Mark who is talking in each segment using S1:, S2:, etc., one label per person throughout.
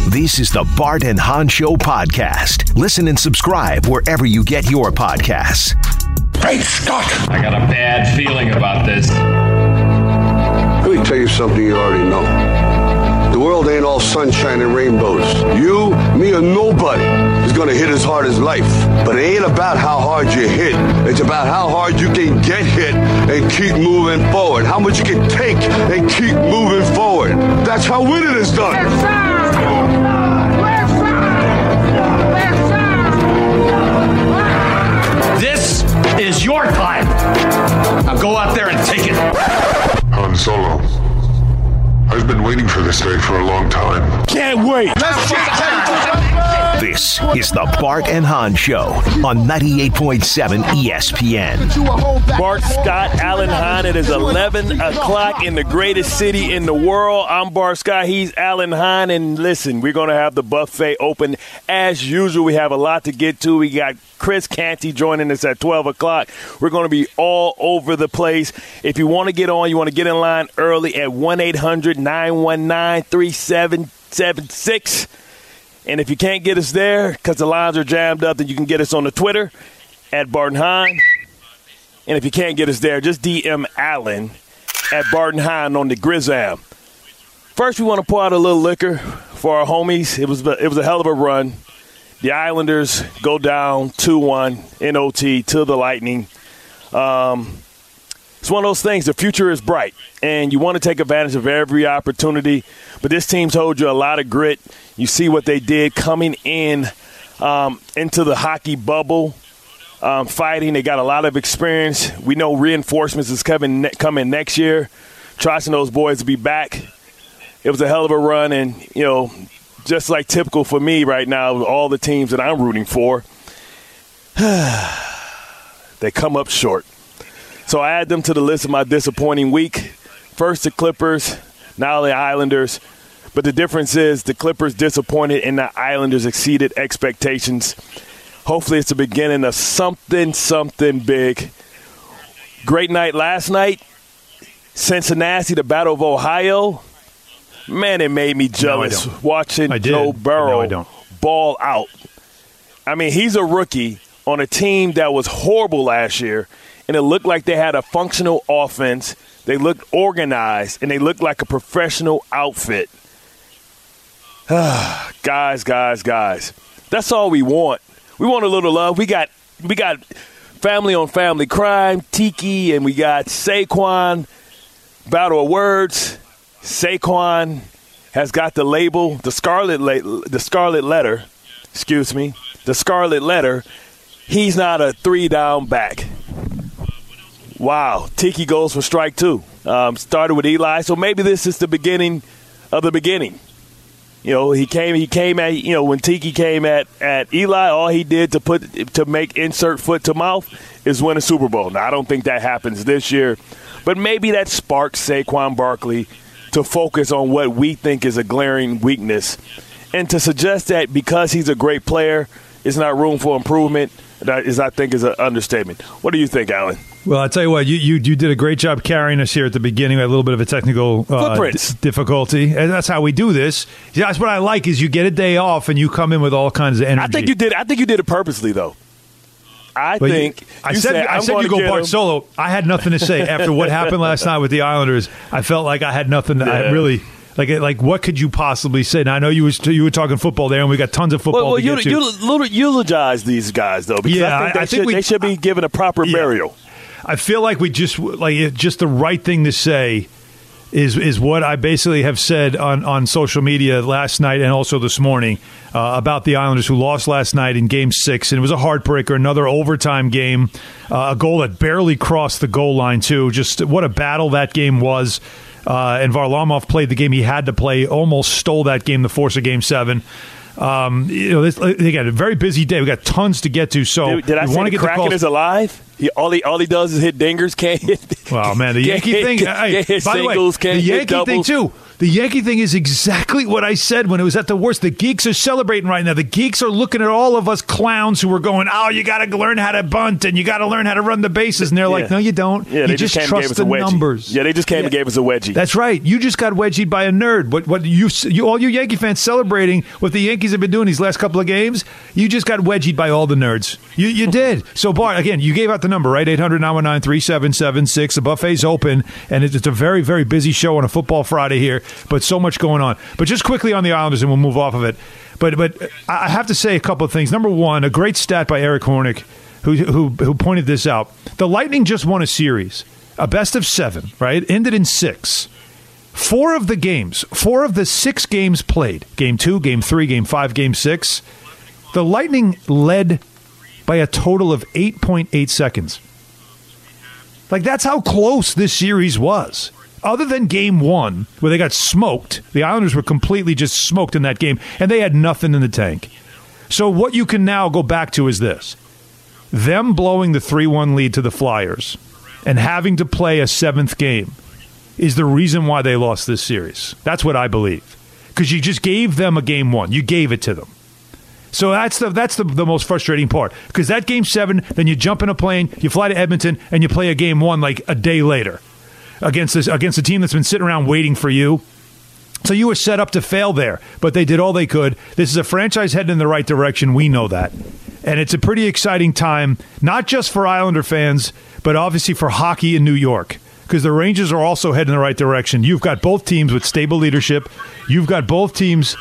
S1: This is the Bart and Hahn Show podcast. Listen and subscribe wherever you get your podcasts.
S2: Great Scott!
S3: I got a bad feeling about this.
S2: Let me tell you something you already know. The world ain't all sunshine and rainbows. You, me, or nobody is gonna hit as hard as life. But it ain't about how hard you hit. It's about how hard you can get hit and keep moving forward. How much you can take and keep moving forward. That's how winning is done.
S4: Left side! Left side! Left side!
S3: This is your time. Now go out there and take it.
S5: Han Solo. I've been waiting for this day for a long time.
S3: Can't wait.
S1: This is the Bart and Hahn Show on 98.7 ESPN.
S6: Bart Scott, Alan Hahn. It is 11 o'clock in the greatest city in the world. I'm Bart Scott. He's Alan Hahn. And listen, we're going to have the buffet open as usual. We have a lot to get to. We got Chris Canty joining us at 12 o'clock. We're going to be all over the place. If you want to get on, you want to get in line early at 1-800-919-3776. And if you can't get us there because the lines are jammed up, then you can get us on the Twitter at Bart and Hahn. And if you can't get us there, just DM Allen at Bart and Hahn on the Grizzam. First, we want to pour out a little liquor for our homies. It was a hell of a run. The Islanders go down 2-1 in OT to the Lightning. It's one of those things. The future is bright, and you want to take advantage of every opportunity. But this team told you a lot of grit. You see what they did coming in into the hockey bubble, fighting. They got a lot of experience. We know reinforcements is coming next year. Trusting those boys to be back. It was a hell of a run, and, you know, just like typical for me right now, all the teams that I'm rooting for, they come up short. So I add them to the list of my disappointing week. First the Clippers, now the Islanders. But the difference is the Clippers disappointed and the Islanders exceeded expectations. Hopefully it's the beginning of something big. Great night last night. Cincinnati, the Battle of Ohio. Man, it made me jealous watching Joe Burrow ball out. I mean, he's a rookie on a team that was horrible last year, and it looked like they had a functional offense. They looked organized, and they looked like a professional outfit. Guys. That's all we want. We want a little love. We got family on family crime, Tiki, and we got Saquon, battle of words. Saquon has got the label, the scarlet letter. He's not a 3-down back. Wow. Tiki goes for strike 2. Started with Eli, so maybe this is the beginning of the beginning. You know, he came at, you know, when Tiki came at Eli, all he did to make insert foot to mouth is win a Super Bowl. Now, I don't think that happens this year, but maybe that sparks Saquon Barkley to focus on what we think is a glaring weakness, and to suggest that because he's a great player, it's not room for improvement, I think is an understatement. What do you think, Alan?
S7: Well, I'll tell you what, you did a great job carrying us here at the beginning. We had a little bit of a technical difficulty, and that's how we do this. That's what I like is you get a day off and you come in with all kinds of energy.
S6: I think you did it purposely, though. I said
S7: you go Bart Solo. I had nothing to say after what happened last night with the Islanders. I felt like I had nothing. I really like what could you possibly say? Now I know you were talking football there, and we got tons of football. Well,
S6: you eulogize these guys though, because I think they should be given a proper burial.
S7: I feel like just the right thing to say is what I basically have said on social media last night and also this morning about the Islanders who lost last night in Game 6. And it was a heartbreaker, another overtime game, a goal that barely crossed the goal line, too. Just what a battle that game was. And Varlamov played the game he had to play, almost stole that game to force a Game 7. They got a very busy day. We got tons to get to. So
S6: did I say the Kraken is alive? All he does is hit dingers, can't hit.
S7: Wow, man, the Yankee thing.
S6: Can't hit
S7: by
S6: singles,
S7: the way,
S6: can't
S7: the
S6: hit
S7: Yankee thing
S6: doubles.
S7: too. The Yankee thing is exactly what I said when it was at the worst. The geeks are celebrating right now. The geeks are looking at all of us clowns who are going, "Oh, you got to learn how to bunt and you got to learn how to run the bases." And they're like, "No, you don't.
S6: Yeah,
S7: you
S6: they
S7: just
S6: came and gave
S7: trust
S6: us
S7: the
S6: a wedgie.
S7: numbers."
S6: Yeah, they just came and gave us a wedgie.
S7: That's right. You just got wedgied by a nerd. What you all you Yankee fans celebrating what the Yankees have been doing these last couple of games? You just got wedgied by all the nerds. You did. So, Bart, again, you gave out the number, right? 800-919-3776. The buffet's open, and it's a very, very busy show on a football Friday here, but so much going on. But just quickly on the Islanders, and we'll move off of it. But I have to say a couple of things. Number one, a great stat by Eric Hornick, who pointed this out. The Lightning just won a series, a best of 7, right? Ended in 6. 4 of the 6 games played, Game 2, Game 3, Game 5, Game 6, the Lightning led by a total of 8.8 seconds. Like, that's how close this series was. Other than Game 1, where they got smoked, the Islanders were completely just smoked in that game, and they had nothing in the tank. So what you can now go back to is this. Them blowing the 3-1 lead to the Flyers and having to play a 7th game is the reason why they lost this series. That's what I believe. Because you just gave them a Game 1. You gave it to them. So that's the most frustrating part. Because that Game 7, then you jump in a plane, you fly to Edmonton, and you play a Game 1 like a day later against a team that's been sitting around waiting for you. So you were set up to fail there, but they did all they could. This is a franchise heading in the right direction. We know that. And it's a pretty exciting time, not just for Islander fans, but obviously for hockey in New York, because the Rangers are also heading in the right direction. You've got both teams with stable leadership. You've got both teams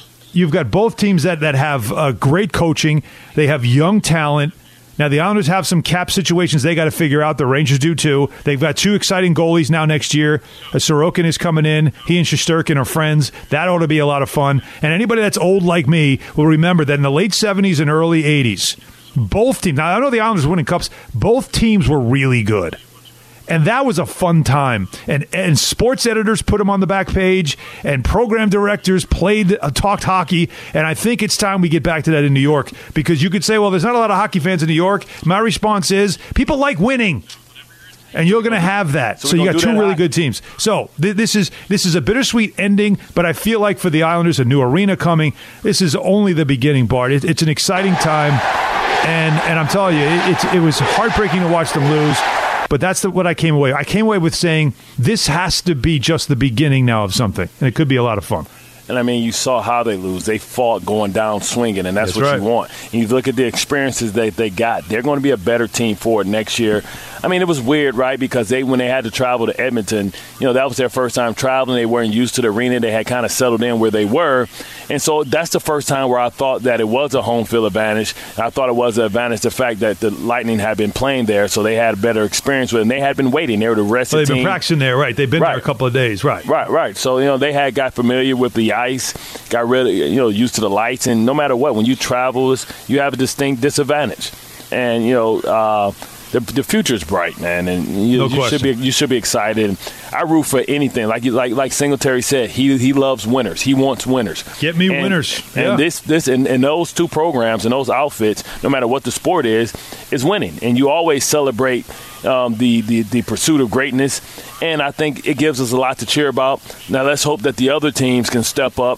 S7: that have great coaching. They have young talent. Now, the Islanders have some cap situations they got to figure out. The Rangers do, too. They've got 2 exciting goalies now next year. Sorokin is coming in. He and Shesterkin are friends. That ought to be a lot of fun. And anybody that's old like me will remember that in the late 70s and early 80s, both teams – now, I know the Islanders were winning cups. Both teams were really good. And that was a fun time. And sports editors put them on the back page, and program directors talked hockey. And I think it's time we get back to that in New York, because you could say, well, there's not a lot of hockey fans in New York. My response is people like winning. And you're going to have that. So you got 2 really good teams. So this is a bittersweet ending, but I feel like for the Islanders, a new arena coming. This is only the beginning, Bart. It's an exciting time. And I'm telling you, it was heartbreaking to watch them lose. But that's what I came away. I came away with saying this has to be just the beginning now of something, and it could be a lot of fun.
S6: And, I mean, you saw how they lose. They fought going down swinging, and that's what
S7: right.
S6: you want. And you look at the experiences that they got. They're going to be a better team for it next year. I mean, it was weird, right, because when they had to travel to Edmonton, that was their first time traveling. They weren't used to the arena. They had kind of settled in where they were. And so that's the first time where I thought that it was a home field advantage. I thought it was an advantage, the fact that the Lightning had been playing there, so they had a better experience with it. And they had been waiting. They were the rested
S7: they've
S6: team.
S7: been practicing there, right. They've been there a couple of days, right.
S6: Right. So, they had got familiar with the ice, got really, used to the lights. And no matter what, when you travel, you have a distinct disadvantage. And, the future's bright, man, and you should be excited. I root for anything. Like Singletary said, he loves winners. He wants winners.
S7: Get me winners.
S6: And this and those 2 programs and those outfits, no matter what the sport is winning. And you always celebrate the pursuit of greatness. And I think it gives us a lot to cheer about. Now let's hope that the other teams can step up.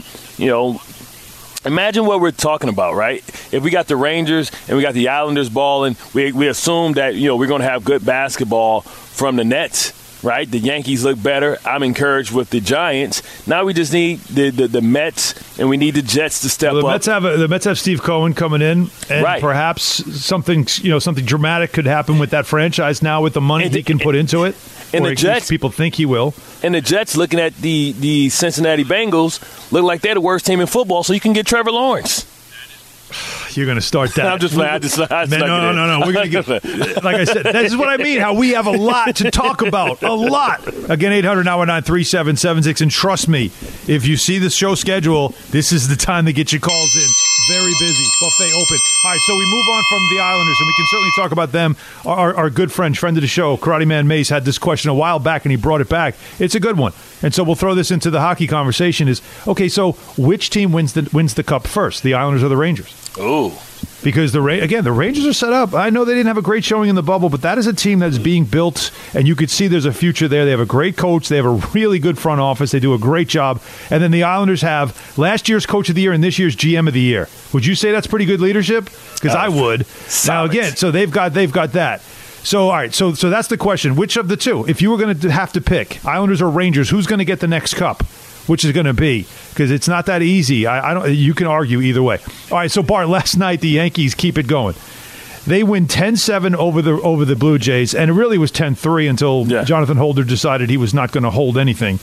S6: Imagine what we're talking about, right? If we got the Rangers and we got the Islanders balling, we assume that, we're going to have good basketball from the Nets, right? The Yankees look better. I'm encouraged with the Giants. Now we just need the Mets, and we need the Jets to step up.
S7: The Mets have Steve Cohen coming in, and perhaps something dramatic could happen with that franchise now with the money he can put into it. And the Jets, people think he will.
S6: And the Jets, looking at the Cincinnati Bengals, look like they're the worst team in football, so you can get Trevor Lawrence.
S7: You're going to start that.
S6: I'm just playing.
S7: No. We're going to get, like I said, this is what I mean, how we have a lot to talk about. A lot. Again, 800-919-3776. And trust me, if you see the show schedule, this is the time to get your calls in. Very busy. Buffet open. All right, so we move on from the Islanders, and we can certainly talk about them. Our good friend of the show, Karate Man Mace, had this question a while back, and he brought it back. It's a good one. And so we'll throw this into the hockey conversation is, okay, so which team wins the cup first, the Islanders or the Rangers?
S6: Ooh.
S7: Because the Rangers are set up. I know they didn't have a great showing in the bubble, but that is a team that's being built, and you could see there's a future there. They have a great coach. They have a really good front office. They do a great job. And then the Islanders have last year's Coach of the Year and this year's GM of the Year. Would you say that's pretty good leadership? Because I would. Now, again, so they've got that. So, all right, so that's the question. Which of the two? If you were going to have to pick, Islanders or Rangers, who's going to get the next cup? Which is going to be, because it's not that easy. I don't. You can argue either way. All right, so Bart, last night the Yankees keep it going. They win 10-7 over the Blue Jays, and it really was 10-3 until Jonathan Holder decided he was not going to hold anything.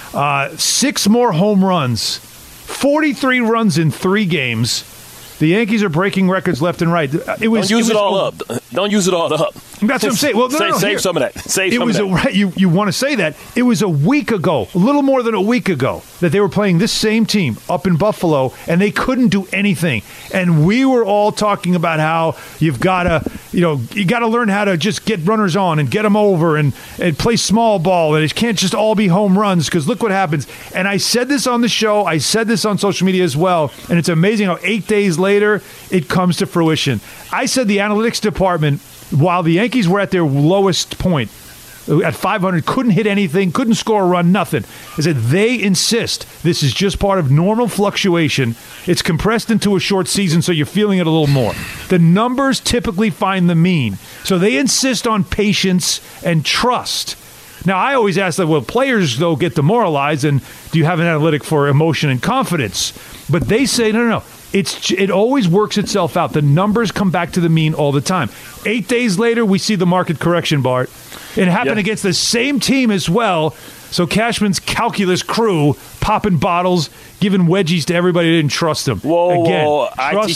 S7: 6 more home runs, 43 runs in 3 games. The Yankees are breaking records left and right.
S6: Don't use it all up. Don't use it all up.
S7: That's what I'm saying. Well,
S6: save some of that. Save some of that.
S7: You want to say that. It was a week ago, a little more than a week ago, that they were playing this same team up in Buffalo, and they couldn't do anything. And we were all talking about how you got to learn how to just get runners on and get them over and play small ball, and it can't just all be home runs, because look what happens. And I said this on the show. I said this on social media as well, and it's amazing how 8 days later it comes to fruition. I said the analytics department, while the Yankees were at their lowest point at 500, couldn't hit anything, couldn't score a run, nothing. I said they insist this is just part of normal fluctuation. It's compressed into a short season, so you're feeling it a little more. The numbers typically find the mean, so they insist on patience and trust. Now, I always ask that, well, players, though, get demoralized, and do you have an analytic for emotion and confidence? But they say, no. It always works itself out. The numbers come back to the mean all the time. 8 days later, we see the market correction, Bart. It happened against the same team as well. So Cashman's calculus crew popping bottles, giving wedgies to everybody who didn't trust him.
S6: Whoa.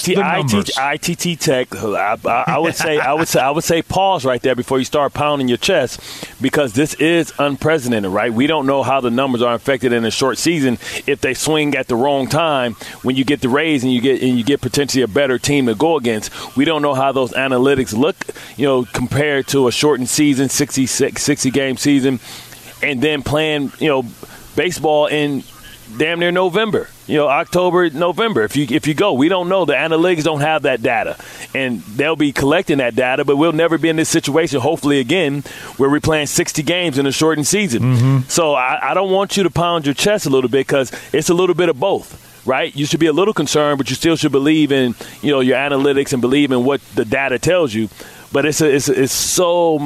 S6: ITT Tech. I would say pause right there before you start pounding your chest, because this is unprecedented, right? We don't know how the numbers are affected in a short season if they swing at the wrong time when you get the Rays and you get potentially a better team to go against. We don't know how those analytics look, compared to a shortened season, 60 game season, and then playing, baseball in damn near November, October, November. If you go, we don't know. The analytics don't have that data, and they'll be collecting that data, but we'll never be in this situation, hopefully again, where we're playing 60 games in a shortened season. Mm-hmm. So I don't want you to pound your chest a little bit, because it's a little bit of both, right? You should be a little concerned, but you still should believe in, your analytics and believe in what the data tells you. But it's so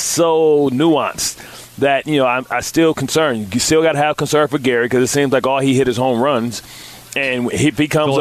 S6: nuanced that, I'm still concerned. You still got to have concern for Gary, because it seems like all he hit is home runs. And if he comes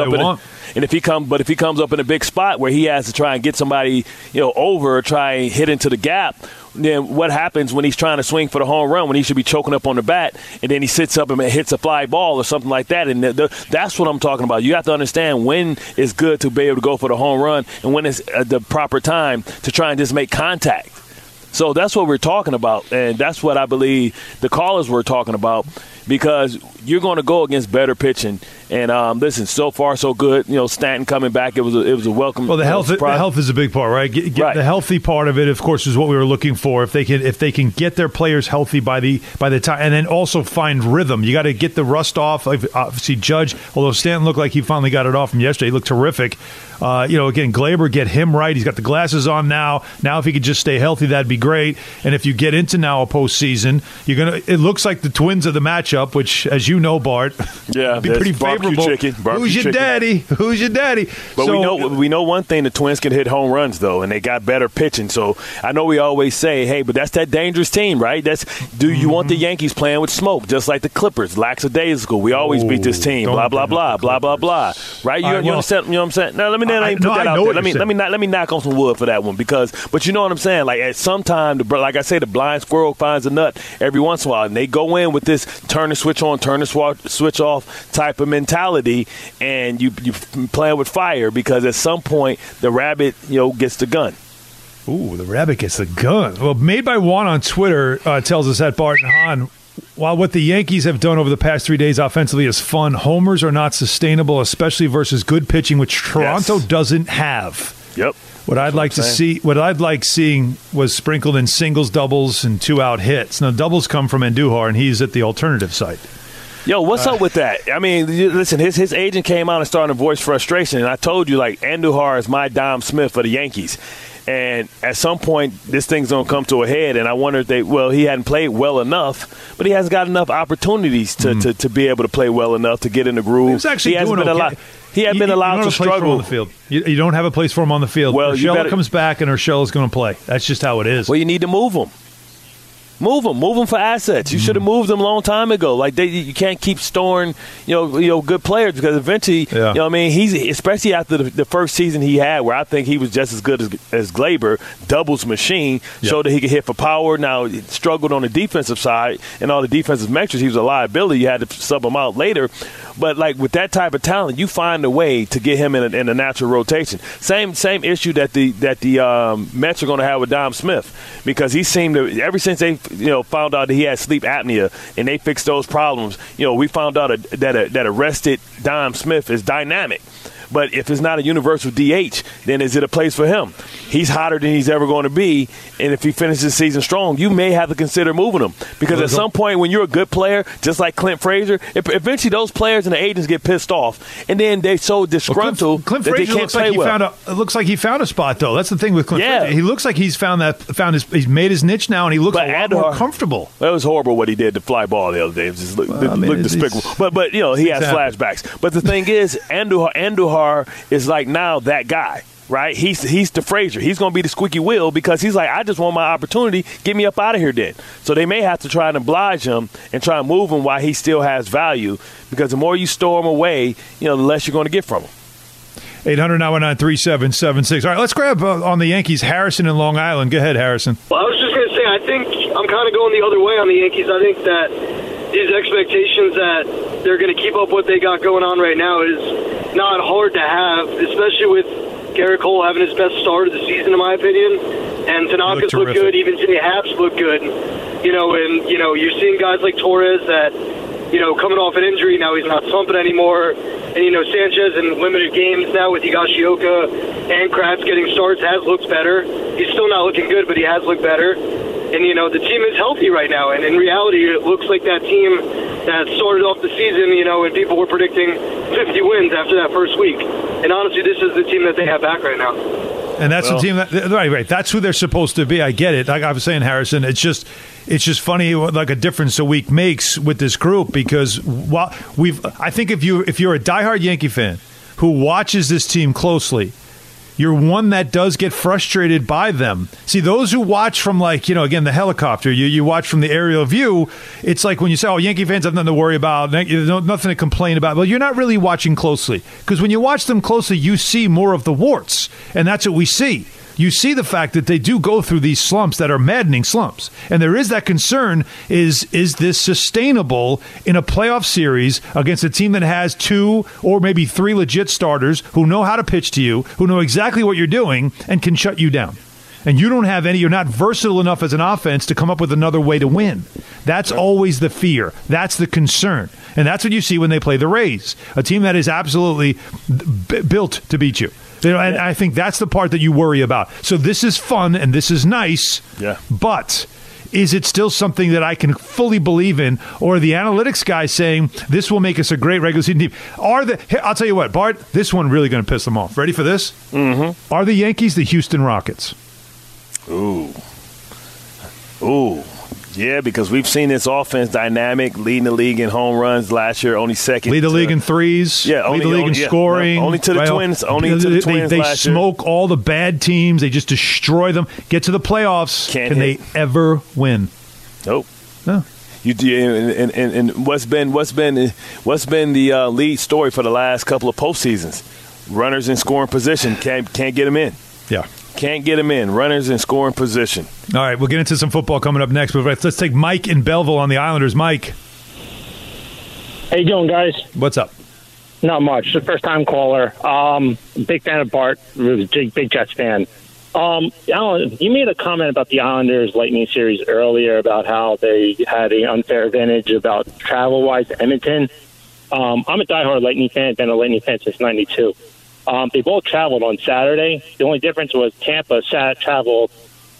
S6: up he comes up in a big spot where he has to try and get somebody, over, or try and hit into the gap, then what happens when he's trying to swing for the home run when he should be choking up on the bat, and then he sits up and hits a fly ball or something like that? And that's what I'm talking about. You have to understand when it's good to be able to go for the home run and when it's the proper time to try and just make contact. So that's what we're talking about, and that's what I believe the callers were talking about, because you're going to go against better pitching. And listen, so far so good. Stanton coming back, it was a welcome.
S7: Well, the health is a big part, right? Right. The healthy part of it, of course, is what we were looking for. If they can get their players healthy by the time, and then also find rhythm. You got to get the rust off. Obviously, Judge, although Stanton looked like he finally got it off from yesterday, he looked terrific. Again, Glaber, get him right. He's got the glasses on now. Now, if he could just stay healthy, that'd be great. And if you get into now a postseason, it looks like the Twins are the matchup, which, as you know, Bart,
S6: be
S7: pretty favorable. Who's your daddy? Who's your daddy?
S6: But we know one thing: the Twins can hit home runs, though, and they got better pitching. So I know we always say, hey, but that's that dangerous team, right? Do you want the Yankees playing with smoke, just like the Clippers, lackadaisical? We always beat this team. Blah blah blah blah blah blah. Right? You understand? You know what I'm saying? Now let me put that out there. Let me knock on some wood for that one, but you know what I'm saying? Like at some time, like I say, the blind squirrel finds a nut every once in a while, and they go in with this turn the switch on, turn the switch off type of mentality, and you playing with fire, because at some point the rabbit gets the gun.
S7: Ooh, the rabbit gets the gun. Well, Made by Juan on Twitter tells us that Bart and Hahn, while what the Yankees have done over the past 3 days offensively is fun, homers are not sustainable, especially versus good pitching, which Toronto doesn't have.
S6: Yep.
S7: What I'd like seeing was sprinkled in singles, doubles, and 2-out hits. Now, doubles come from Andujar, and he's at the alternative site.
S6: Yo, what's up with that? I mean, listen, his agent came out and started to voice frustration, and I told you, like, Andujar is my Dom Smith for the Yankees. And at some point, this thing's going to come to a head, and I wonder if he hadn't played well enough, but he hasn't got enough opportunities to be able to play well enough to get in the groove.
S7: He was actually doing okay.
S6: He had been allowed to struggle
S7: on the field. You don't have a place for him on the field.
S6: Well,
S7: Urshela comes back, and Urshela's going to play. That's just how it is.
S6: Well, you need to move him. Move them for assets. You should have moved them a long time ago. Like you can't keep storing, good players because eventually, he's especially after the first season he had, where I think he was just as good as Glaber, doubles machine, showed that he could hit for power. Now he struggled on the defensive side and all the defensive metrics. He was a liability. You had to sub him out later. But like with that type of talent, you find a way to get him in a natural rotation. Same issue that the Mets are going to have with Dom Smith, because he seemed to, ever since they found out that he had sleep apnea and they fixed those problems. We found out that arrested Dom Smith is dynamic. But if it's not a universal DH, then is it a place for him? He's hotter than he's ever going to be, and if he finishes the season strong, you may have to consider moving him. Because at some point when you're a good player, just like Clint Frazier, eventually those players and the agents get pissed off, and then they're so disgruntled
S7: Clint
S6: that
S7: Frazier
S6: they can't play well.
S7: It looks like he found a spot, though. That's the thing with Clint Frazier. He looks like he's he's made his niche now, and he looks a lot more comfortable.
S6: That was horrible what he did to fly ball the other day. It just looked despicable. But he has flashbacks. But the thing is, Andujar is like now that guy, right? He's the Frazier. He's going to be the squeaky wheel because he's like, I just want my opportunity. Get me up out of here then. So they may have to try and oblige him and try and move him while he still has value, because the more you store him away, the less you're going to get from him.
S7: 800-919-3776. All right, let's grab on the Yankees, Harrison in Long Island. Go ahead, Harrison.
S8: Well, I was just going to say, I think I'm kind of going the other way on the Yankees. I think that these expectations that they're going to keep up what they got going on right now is not hard to have, especially with Garrett Cole having his best start of the season, in my opinion. And Tanaka's look good, even Jimmy Haps look good. And you're seeing guys like Torres that, coming off an injury, now he's not slumping anymore. And, Sanchez in limited games now with Higashioka and Kratz getting starts has looked better. He's still not looking good, but he has looked better. And, the team is healthy right now. And in reality, it looks like that team that started off the season, and people were predicting 50 wins after that first week. And honestly, this is the team that they have back right now.
S7: And that's the team that right. That's who they're supposed to be. I get it. Like I was saying, Harrison, it's just funny like a difference a week makes with this group, because I think if you're a diehard Yankee fan who watches this team closely, you're one that does get frustrated by them. See, those who watch from again, the helicopter, you watch from the aerial view, it's like when you say, Yankee fans have nothing to worry about, nothing to complain about. Well, you're not really watching closely, because when you watch them closely, you see more of the warts, and that's what we see. You see the fact that they do go through these slumps that are maddening slumps. And there is that concern, is this sustainable in a playoff series against a team that has 2 or maybe 3 legit starters who know how to pitch to you, who know exactly what you're doing, and can shut you down. And you don't have you're not versatile enough as an offense to come up with another way to win. That's always the fear. That's the concern. And that's what you see when they play the Rays, a team that is absolutely built to beat you. And I think that's the part that you worry about. So this is fun and this is nice, but is it still something that I can fully believe in? Or are the analytics guys saying this will make us a great regular season team? I'll tell you what, Bart, this one really going to piss them off. Ready for this? Mm-hmm. Are the Yankees the Houston Rockets?
S6: Ooh. Yeah, because we've seen this offense dynamic, leading the league in home runs last year, only second.
S7: Lead the league in threes.
S6: Yeah,
S7: lead the league in scoring.
S6: Only to the Twins.
S7: They smoke all the bad teams. They just destroy them. Get to the playoffs. Can they ever win?
S6: Nope.
S7: No.
S6: And what's been the lead story for the last couple of postseasons? Runners in scoring position can't get them in.
S7: Yeah.
S6: Can't get them in. Runners in scoring position.
S7: All right, we'll get into some football coming up next. But let's take Mike in Belleville on the Islanders. Mike.
S9: How you doing, guys?
S7: What's up?
S9: Not much. The first-time caller. Big fan of Bart. Big Jets fan. Alan, you made a comment about the Islanders Lightning series earlier about how they had an unfair advantage about travel-wise to Edmonton. I'm a diehard Lightning fan. Been a Lightning fan since '92. They both traveled on Saturday. The only difference was Tampa traveled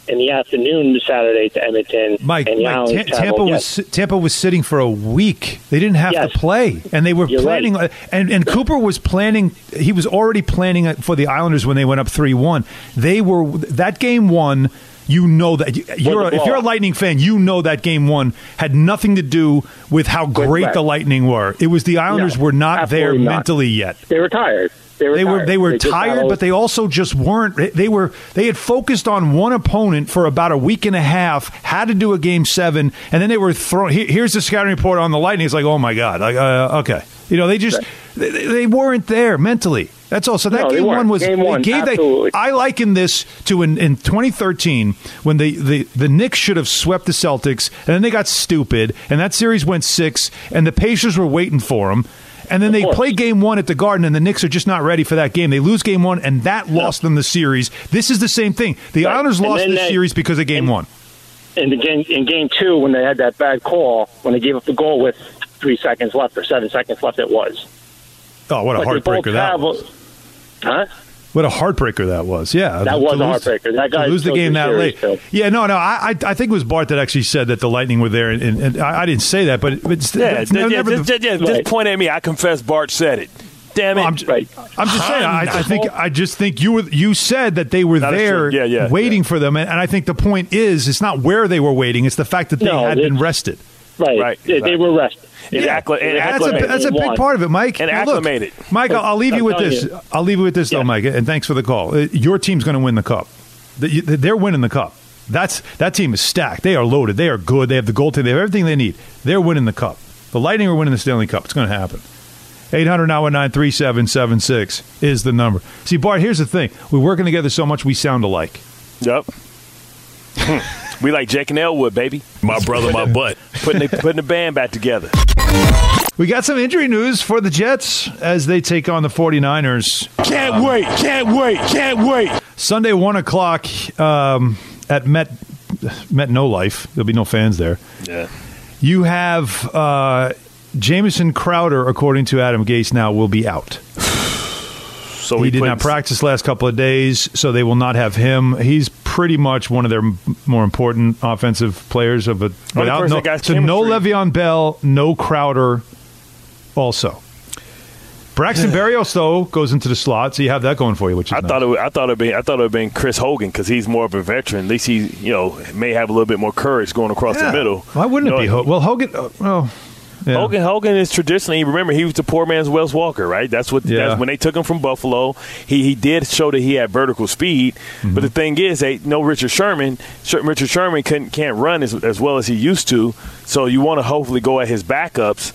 S9: in the afternoon Saturday to Edmonton.
S7: Mike,
S9: and the Islanders traveled,
S7: Tampa was sitting for a week. They didn't have to play, and they were planning.
S9: Right.
S7: And Cooper was planning. He was already planning for the Islanders when they went up 3-1. They were that game one. You know that if you're a Lightning fan, you know that game one had nothing to do with how great the Lightning were. It was the Islanders were not there mentally yet.
S9: They were tired.
S7: They were tired, but they also just weren't. They had focused on one opponent for about a week and a half. Had to do a game 7, and then they were thrown. Here's the scouting report on the Lightning. It's like, oh my god, okay. They just they weren't there mentally. That's all. So that game one was
S9: game one.
S7: I liken this to in 2013 when the Knicks should have swept the Celtics, and then they got stupid, and that series went 6, and the Pacers were waiting for them. And then they play game 1 at the Garden, and the Knicks are just not ready for that game. They lose game 1, and that lost them the series. This is the same thing. The Islanders lost the series because of game 1.
S9: And in game 2, when they had that bad call, when they gave up the goal with 3 seconds left or 7 seconds left, it was.
S7: Oh, what a heartbreaker that was.
S9: Huh?
S7: What a heartbreaker that was. Yeah.
S9: That was a heartbreaker. That guy
S7: to lose the game that late.
S9: Too.
S7: Yeah, no. I think it was Bart that actually said that the Lightning were there, and I didn't say that, but
S6: just point at me. I confess Bart said it. Damn it!
S7: I'm just saying. I just think you said that they were there waiting for them, and I think the point is, it's not where they were waiting; it's the fact that they had been rested.
S9: Right. They were rested.
S7: That's a big part of it, Mike.
S6: And acclimated.
S7: Mike, I'll leave you with this. I'll leave you with this, though, Mike, and thanks for the call. Your team's going to win the Cup. They're winning the Cup. That team is stacked. They are loaded. They are good. They have the goaltender. They have everything they need. They're winning the Cup. The Lightning are winning the Stanley Cup. It's going to happen. 800-919-3776 is the number. See, Bart, here's the thing. We're working together so much we sound alike.
S6: Yep. We like Jake and Elwood, baby.
S10: My brother, my butt.
S6: Putting the band back together.
S7: We got some injury news for the Jets as they take on the 49ers.
S3: Can't wait.
S7: Sunday, 1 o'clock at Met No Life. There'll be no fans there.
S6: Yeah.
S7: You have Jamison Crowder, according to Adam Gase, now will be out.
S6: So
S7: he did not practice last couple of days, so they will not have him. He's pretty much one of their more important offensive players. So no Le'Veon Bell, no Crowder also. Braxton Berrios, though, goes into the slot, so you have that going for you, which is nice.
S6: I thought it would be Chris Hogan because he's more of a veteran. At least he may have a little bit more courage going across the middle.
S7: Why wouldn't it be Hogan? Well, Hogan Yeah.
S6: Hogan is traditionally, remember, he was the poor man's Wes Walker, right? That's when they took him from Buffalo. He did show that he had vertical speed, but the thing is, Richard Sherman can't run as well as he used to, so you want to hopefully go at his backups.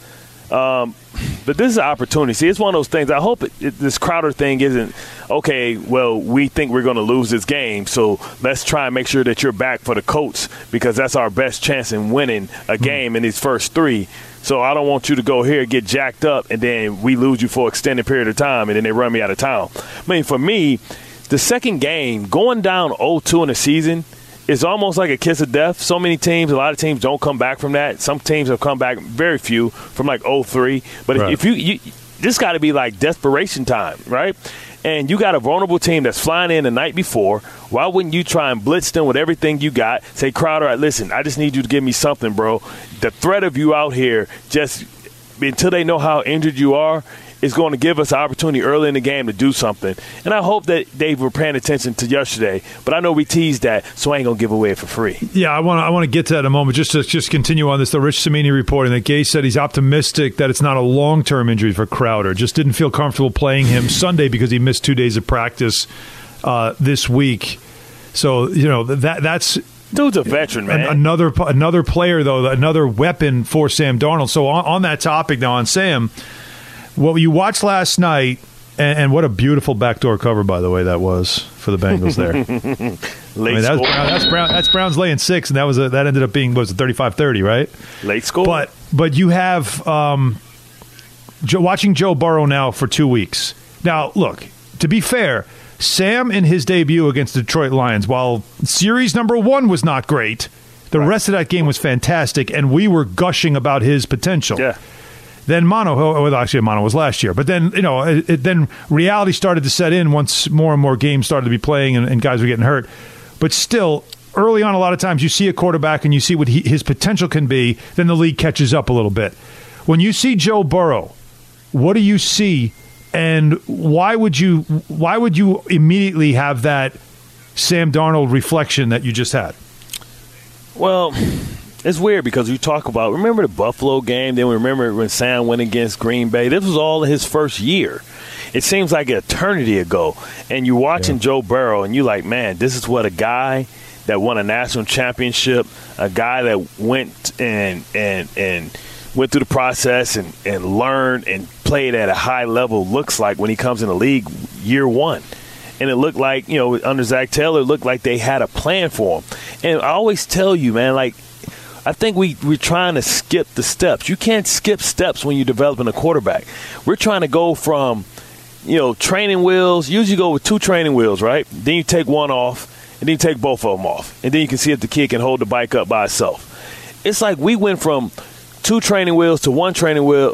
S6: But this is an opportunity. See, it's one of those things. I hope this Crowder thing isn't, okay, well, we think we're going to lose this game, so let's try and make sure that you're back for the Colts because that's our best chance in winning a game in these first 3. So I don't want you to go here, get jacked up, and then we lose you for an extended period of time, and then they run me out of town. I mean, for me, the second game, going down 0-2 in the season is almost like a kiss of death. So many teams, a lot of teams don't come back from that. Some teams have come back, very few, from like 0-3. But if you this got to be like desperation time, right? And you got a vulnerable team that's flying in the night before. Why wouldn't you try and blitz them with everything you got? Say, Crowder, listen, I just need you to give me something, bro. The threat of you out here, just until they know how injured you are, is going to give us an opportunity early in the game to do something. And I hope that they were paying attention to yesterday. But I know we teased that, so I ain't going to give away it for free.
S7: Yeah, I want to get to that in a moment. Just to continue on this, the Rich Cimini reporting that Gase said he's optimistic that it's not a long-term injury for Crowder. Just didn't feel comfortable playing him Sunday because he missed 2 days of practice this week. So, that's...
S6: Dude's a veteran, man.
S7: Another player, though, another weapon for Sam Darnold. So on that topic now, on Sam... What you watched last night, and what a beautiful backdoor cover, by the way, that was for the Bengals there. That's Browns laying 6, and that ended up being, 35-30, right?
S6: Late score.
S7: But you have watching Joe Burrow now for 2 weeks. Now, look, to be fair, Sam in his debut against the Detroit Lions, while series number 1 was not great, the rest of that game was fantastic, and we were gushing about his potential.
S6: Yeah.
S7: Then Mono was last year. But then, then reality started to set in once more and more games started to be playing and guys were getting hurt. But still, early on, a lot of times you see a quarterback and you see what his potential can be, then the league catches up a little bit. When you see Joe Burrow, what do you see, and why would you immediately have that Sam Darnold reflection that you just had?
S6: Well, it's weird because you talk about, remember the Buffalo game, then we remember when Sam went against Green Bay. This was all in his first year. It seems like an eternity ago. And you're watching Joe Burrow, and you're like, man, this is what a guy that won a national championship, a guy that went and went through the process and learned and played at a high level looks like when he comes in the league year one. And it looked like, under Zach Taylor, it looked like they had a plan for him. And I always tell you, man, like, I think we're trying to skip the steps. You can't skip steps when you're developing a quarterback. We're trying to go from, training wheels. Usually go with 2 training wheels, right? Then you take one off, and then you take both of them off. And then you can see if the kid can hold the bike up by itself. It's like we went from 2 training wheels to 1 training wheel.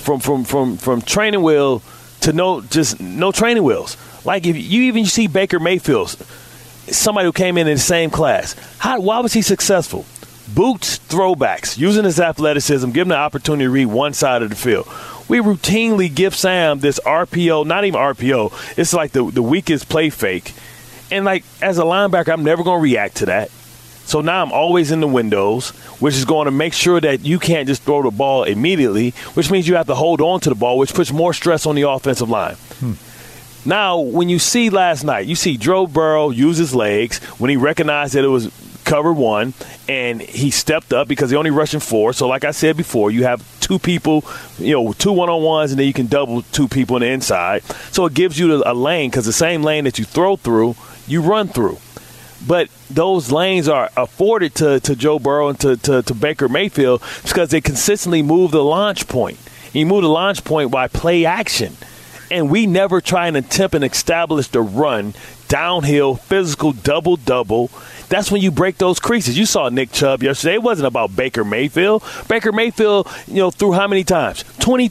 S6: From training wheel to no training wheels. Like if you even see Baker Mayfield, somebody who came in the same class. Why was he successful? Boots, throwbacks, using his athleticism, giving the opportunity to read one side of the field. We routinely give Sam this RPO, not even RPO. It's like the weakest play fake. And, like, as a linebacker, I'm never going to react to that. So now I'm always in the windows, which is going to make sure that you can't just throw the ball immediately, which means you have to hold on to the ball, which puts more stress on the offensive line. Now, when you see last night, you see Joe Burrow use his legs when he recognized that it was cover 1, and he stepped up because he only rushing 4. So like I said before, you have 2 people, 2 one-on-ones, and then you can double 2 people on the inside. So it gives you a lane, because the same lane that you throw through, you run through. But those lanes are afforded to Joe Burrow and to Baker Mayfield because they consistently move the launch point. You move the launch point by play action. And we never try and attempt and establish the run, downhill, physical, double-double. That's when you break those creases. You saw Nick Chubb yesterday. It wasn't about Baker Mayfield. Baker Mayfield, threw how many times?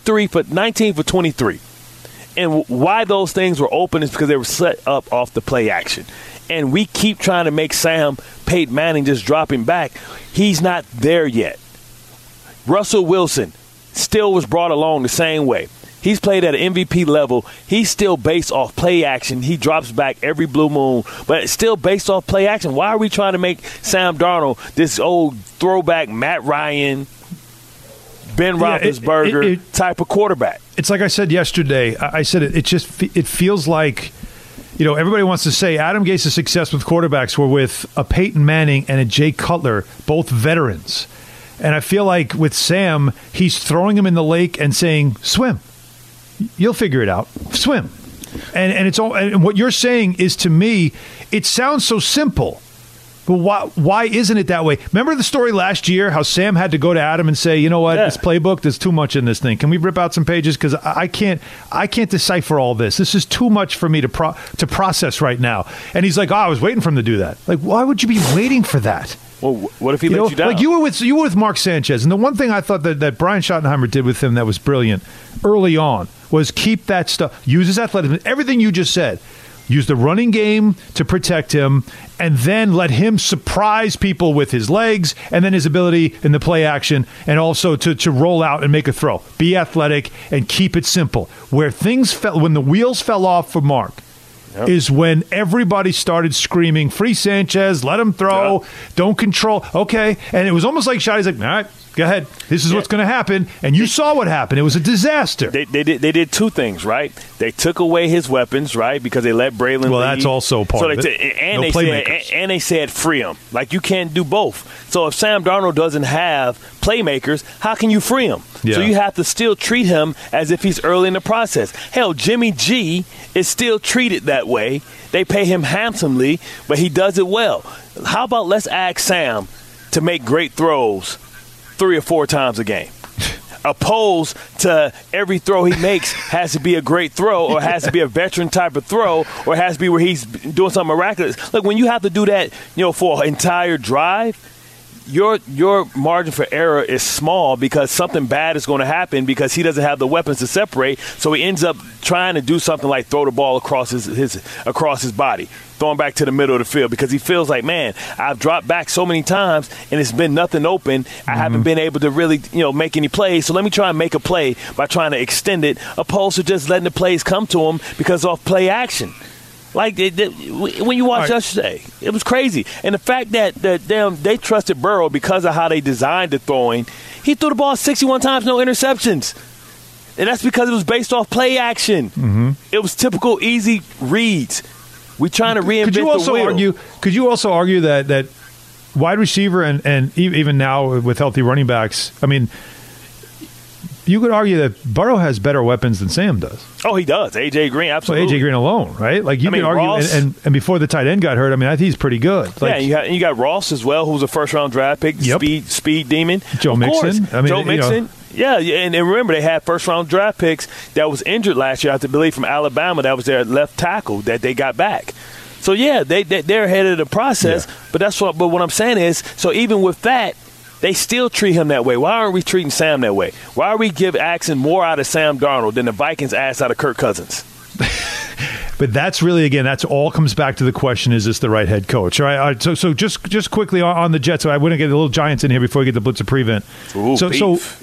S6: 19 for 23. And why those things were open is because they were set up off the play action. And we keep trying to make Sam Peyton Manning just dropping back. He's not there yet. Russell Wilson still was brought along the same way. He's played at an MVP level. He's still based off play action. He drops back every blue moon, but it's still based off play action. Why are we trying to make Sam Darnold this old throwback Matt Ryan, Ben Roethlisberger type of quarterback?
S7: It's like I said yesterday. I said it feels like, everybody wants to say Adam Gase's success with quarterbacks were with a Peyton Manning and a Jay Cutler, both veterans. And I feel like with Sam, he's throwing him in the lake and saying, swim. You'll figure it out. Swim. And it's all. And what you're saying is, to me, it sounds so simple. But why isn't it that way? Remember the story last year, how Sam had to go to Adam and say, you know what, this playbook, there's too much in this thing. Can we rip out some pages? Because I can't decipher all this. This is too much for me to process right now. And he's like, I was waiting for him to do that. Like, why would you be waiting for that?
S6: Well, what if he let you down?
S7: Like you were with Mark Sanchez, and the one thing I thought that Brian Schottenheimer did with him that was brilliant early on was keep that stuff, use his athleticism, everything you just said. Use the running game to protect him, and then let him surprise people with his legs and then his ability in the play action, and also to roll out and make a throw. Be athletic and keep it simple. Where things fell, when the wheels fell off for Mark, is when everybody started screaming, free Sanchez, let him throw, don't control. Okay. And it was almost like Shotty's like, all right, go ahead. This is what's going to happen. And you saw what happened. It was a disaster.
S6: They did 2 things, right? They took away his weapons, right, because they let Braylon lead.
S7: That's also part of it.
S6: And they said free him. Like, you can't do both. So if Sam Darnold doesn't have playmakers, how can you free him? Yeah. So you have to still treat him as if he's early in the process. Hell, Jimmy G is still treated that way. They pay him handsomely, but he does it well. How about let's ask Sam to make great throws 3 or 4 times a game, opposed to every throw he makes has to be a great throw, or has to be a veteran type of throw, or has to be where he's doing something miraculous. Look, when you have to do that, for an entire drive, your margin for error is small because something bad is going to happen because he doesn't have the weapons to separate. So he ends up trying to do something like throw the ball across his body, throwing back to the middle of the field because he feels like, man, I've dropped back so many times and it's been nothing open. I haven't been able to really, make any plays. So let me try and make a play by trying to extend it, opposed to just letting the plays come to him because of play action. Like when you watched yesterday, it was crazy. And the fact that they trusted Burrow because of how they designed the throwing, he threw the ball 61 times, no interceptions. And that's because it was based off play action. It was typical easy reads. We're trying to reinvent the wheel.
S7: Could you also argue that wide receiver and even now with healthy running backs, I mean, you could argue that Burrow has better weapons than Sam does.
S6: Oh, he does. A.J. Green, absolutely.
S7: Well, A.J. Green alone, right? Like, you can argue,
S6: Ross,
S7: and before the tight end got hurt, I mean, I think he's pretty good. Like,
S6: you got Ross as well, who was a first-round draft pick, speed demon.
S7: Joe Mixon.
S6: Joe Mixon. Yeah, and remember, they had first-round draft picks that was injured last year, I believe, from Alabama. That was their left tackle that they got back. So, yeah, they're ahead of the process. Yeah. But what I'm saying is, so even with that, they still treat him that way. Why aren't we treating Sam that way? Why are we asking more out of Sam Darnold than the Vikings asked out of Kirk Cousins?
S7: But that's really, again, that's all comes back to the question, is this the right head coach? All right. So just quickly on the Jets, so I want to get the little Giants in here before we get the Blitzer prevent.
S6: Ooh, so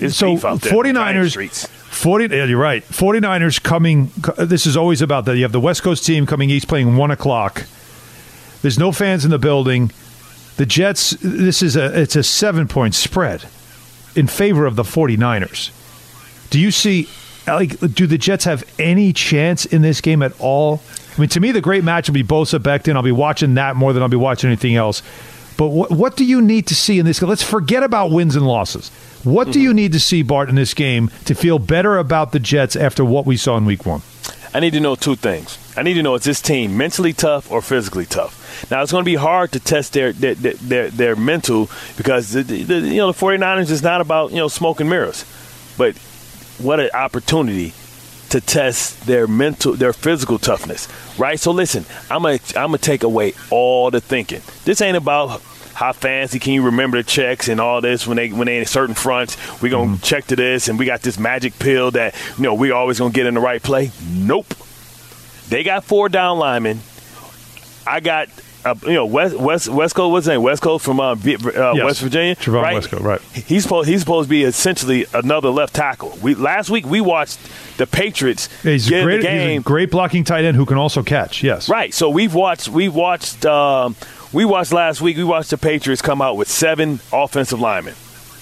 S7: 49ers, you're right. 49ers coming, this is always about that. You have the West Coast team coming east playing 1 o'clock. There's no fans in the building. The Jets, it's a 7-point spread in favor of the 49ers. Do you see, do the Jets have any chance in this game at all? I mean, to me, the great match will be Bosa Becton. I'll be watching that more than I'll be watching anything else. But what do you need to see in this game? Let's forget about wins and losses. What do you need to see, Bart, in this game to feel better about the Jets after what we saw in Week 1?
S6: I need to know 2 things. I need to know, is this team mentally tough or physically tough? Now, it's going to be hard to test their mental because the 49ers is not about smoke and mirrors. But what an opportunity to test their physical toughness, right? So listen, I'm gonna take away all the thinking. This ain't about how fancy can you remember the checks and all this when they in certain fronts. We're going to check to this, and we got this magic pill that, we always going to get in the right play. Nope. They got 4 down linemen. I got, West Coast, what's his name? West Coast from West Virginia.
S7: Trevon
S6: right?
S7: West Coast, right.
S6: He's supposed to be essentially another left tackle. Last week we watched the Patriots get in the game.
S7: He's a great blocking tight end who can also catch, yes.
S6: Right. So we watched last week, we watched the Patriots come out with 7 offensive linemen.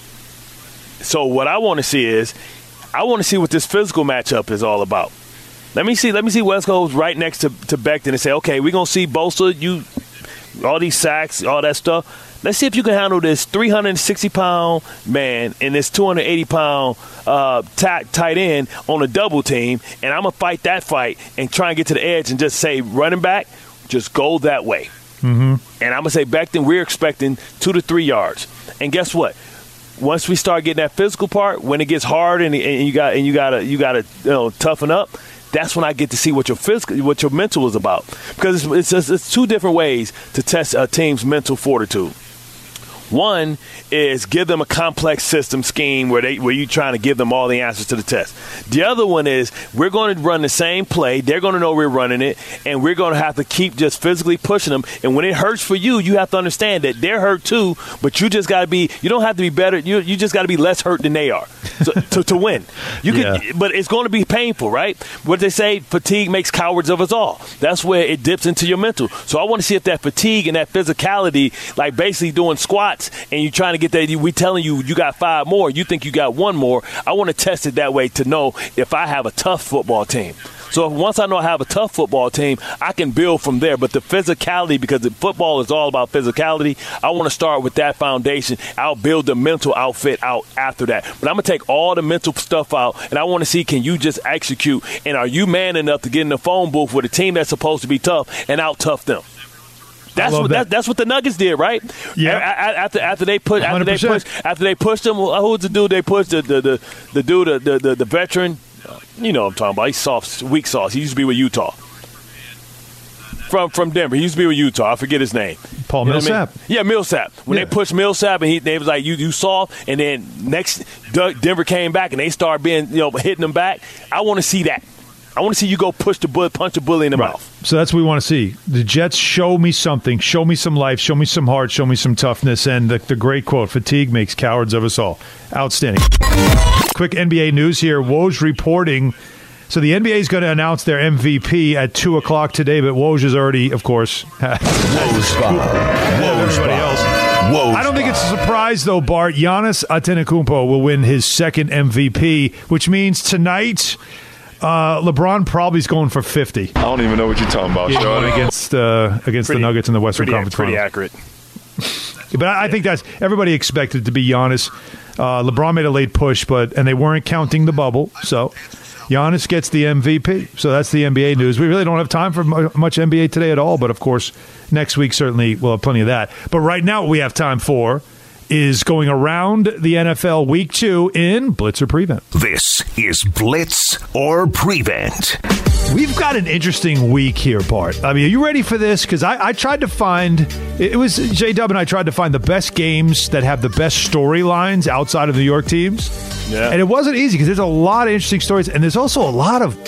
S6: So what I want to see is, I want to see what this physical matchup is all about. Let me see West Coast right next to Becton and say, okay, we're going to see Bosa, all these sacks, all that stuff. Let's see if you can handle this 360-pound man and this 280-pound tight end on a double team, and I'm going to fight that fight and try and get to the edge and just say, running back, just go that way. And I'm going to say, Becton, we're expecting 2 to 3 yards. And guess what? Once we start getting that physical part, when it gets hard and you got to toughen up, that's when I get to see what your mental is about. Because it's 2 different ways to test a team's mental fortitude. One is give them a complex system scheme where you're trying to give them all the answers to the test. The other one is we're going to run the same play. They're going to know we're running it, and we're going to have to keep just physically pushing them. And when it hurts for you, you have to understand that they're hurt too, but you just got to be – you don't have to be better. You just got to be less hurt than they are to win. But it's going to be painful, right? What they say, fatigue makes cowards of us all. That's where it dips into your mental. So I want to see if that fatigue and that physicality, like basically doing squats, and you're trying to get that, we telling you got 5 more, you think you got 1 more. I want to test it that way to know if I have a tough football team. So once I know I have a tough football team, I can build from there. But the physicality, because the football is all about physicality, I want to start with that foundation. I'll build the mental outfit out after that. But I'm going to take all the mental stuff out, and I want to see, can you just execute? And are you man enough to get in the phone booth with a team that's supposed to be tough and out-tough them? That's what the Nuggets did, right?
S7: Yeah.
S6: After they pushed them, who was the dude they pushed? The veteran. You know what I'm talking about. He's soft, weak sauce. He used to be with Utah. From Denver. He used to be with Utah. I forget his name.
S7: Paul
S6: You know
S7: Millsap.
S6: what I mean? Yeah, Millsap. When they pushed Millsap, and they was like, you soft, and then next Denver came back, and they started being, hitting them back. I want to see that. I want to see you go punch a bully in the mouth.
S7: So that's what we want to see. The Jets show me something. Show me some life. Show me some heart. Show me some toughness. And the great quote, fatigue makes cowards of us all. Outstanding. Quick NBA news here. Woj reporting. So the NBA is going to announce their MVP at 2 o'clock today, but Woj is already, of course, everybody else. I don't think it's a surprise, though, Bart. Giannis Antetokounmpo will win his second MVP, which means tonight LeBron probably is going for 50.
S10: I don't even know what you're talking about, Sean.
S7: Against the Nuggets in the Western Conference
S6: Pretty
S7: Finals.
S6: accurate.
S7: But I think that's everybody expected to be Giannis. LeBron made a late push, and they weren't counting the bubble, so Giannis gets the MVP. So that's the NBA news. We really don't have time for much NBA today at all, but of course, next week certainly we'll have plenty of that. But right now what we have time for is going around the NFL Week 2 in Blitz or Prevent.
S1: This is Blitz or Prevent.
S7: We've got an interesting week here, Bart. I mean, are you ready for this? Because I tried to find, it was J-Dub and I tried to find the best games that have the best storylines outside of New York teams.
S6: Yeah.
S7: And it wasn't easy because there's a lot of interesting stories, and there's also a lot of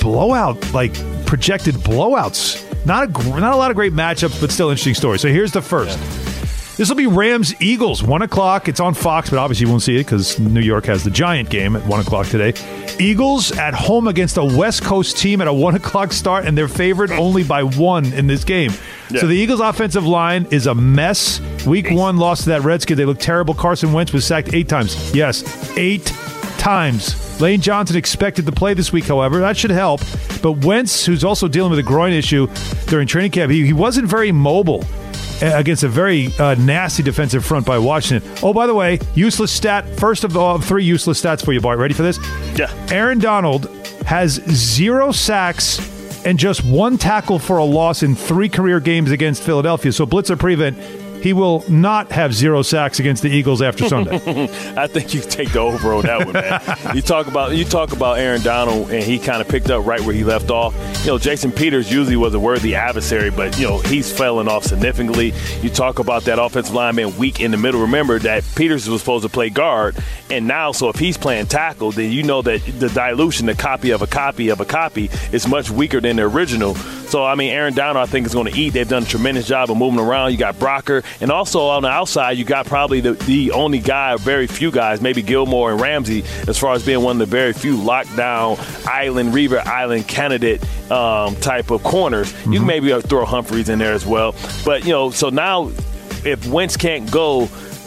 S7: projected blowouts. Not a lot of great matchups, but still interesting stories. So here's the first. Yeah. This will be Rams-Eagles, 1 o'clock. It's on Fox, but obviously you won't see it because New York has the Giant game at 1 o'clock today. Eagles at home against a West Coast team at a 1 o'clock start, and they're favored only by 1 in this game. Yeah. So the Eagles' offensive line is a mess. Week 1 lost to that Redskins. They look terrible. Carson Wentz was sacked 8 times. Yes, 8 times. Lane Johnson expected to play this week, however. That should help. But Wentz, who's also dealing with a groin issue during training camp, he wasn't very mobile against a very nasty defensive front by Washington. Oh, by the way, useless stat. First of all, 3 useless stats for you, Bart. Ready for this?
S6: Yeah.
S7: Aaron Donald has 0 sacks and just 1 tackle for a loss in 3 career games against Philadelphia. So Blitz or Prevent, he will not have 0 sacks against the Eagles after Sunday.
S6: I think you take the over on that one, man. You talk about Aaron Donald, and he kind of picked up right where he left off. Jason Peters usually was a worthy adversary, but he's fallen off significantly. You talk about that offensive lineman weak in the middle. Remember that Peters was supposed to play guard, and now so if he's playing tackle, then you know that the dilution, the copy of a copy of a copy, is much weaker than the original. So I mean, Aaron Donald, I think, is going to eat. They've done a tremendous job of moving around. You got Brocker. And also on the outside, you got probably the only guy, or very few guys, maybe Gilmore and Ramsey, as far as being one of the very few lockdown Reaver Island candidate type of corners. Mm-hmm. You can maybe throw Humphreys in there as well. But, so now if Wentz can't go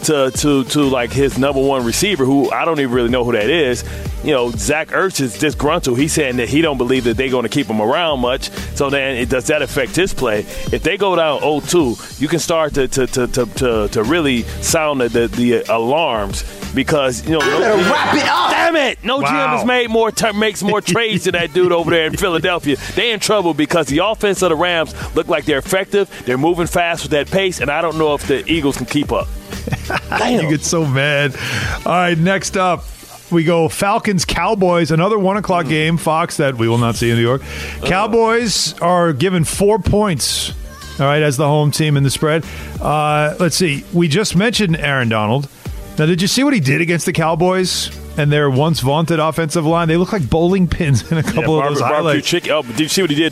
S6: to like his number one receiver, who I don't even really know who that is, Zach Ertz is disgruntled. He's saying that he don't believe that they're going to keep him around much. So then does that affect his play? If they go down 0-2, you can start to really sound the alarms, because
S3: you better wrap it up.
S6: Damn it! No GM has makes more trades than that dude over there in Philadelphia. They in trouble because the offense of the Rams look like they're effective. They're moving fast with that pace, and I don't know if the Eagles can keep up.
S7: You get so mad. All right, next up, we go Falcons-Cowboys, another 1 o'clock game, Fox, that we will not see in New York. Cowboys are given 4 points, all right, as the home team in the spread. Let's see. We just mentioned Aaron Donald. Now, did you see what he did against the Cowboys and their once vaunted offensive line? They look like bowling pins in a couple of those highlights.
S6: Did you see what he did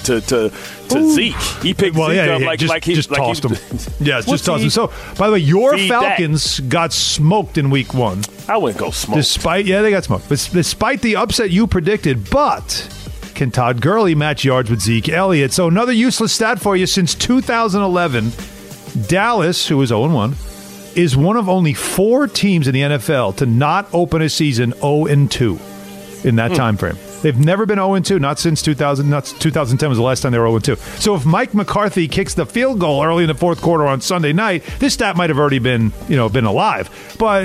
S6: to Zeke? He picked Zeke up
S7: he tossed him. Yes, just tossed him. So, by the way, your Falcons got smoked in Week 1.
S6: I wouldn't go smoked.
S7: They got smoked. But despite the upset you predicted, but can Todd Gurley match yards with Zeke Elliott? So another useless stat for you. Since 2011, Dallas, who is 0-1, is one of only 4 teams in the NFL to not open a season 0-2 in that time frame. They've never been 0-2, not since 2000. 2010 was the last time they were 0-2. So if Mike McCarthy kicks the field goal early in the fourth quarter on Sunday night, this stat might have already been alive. But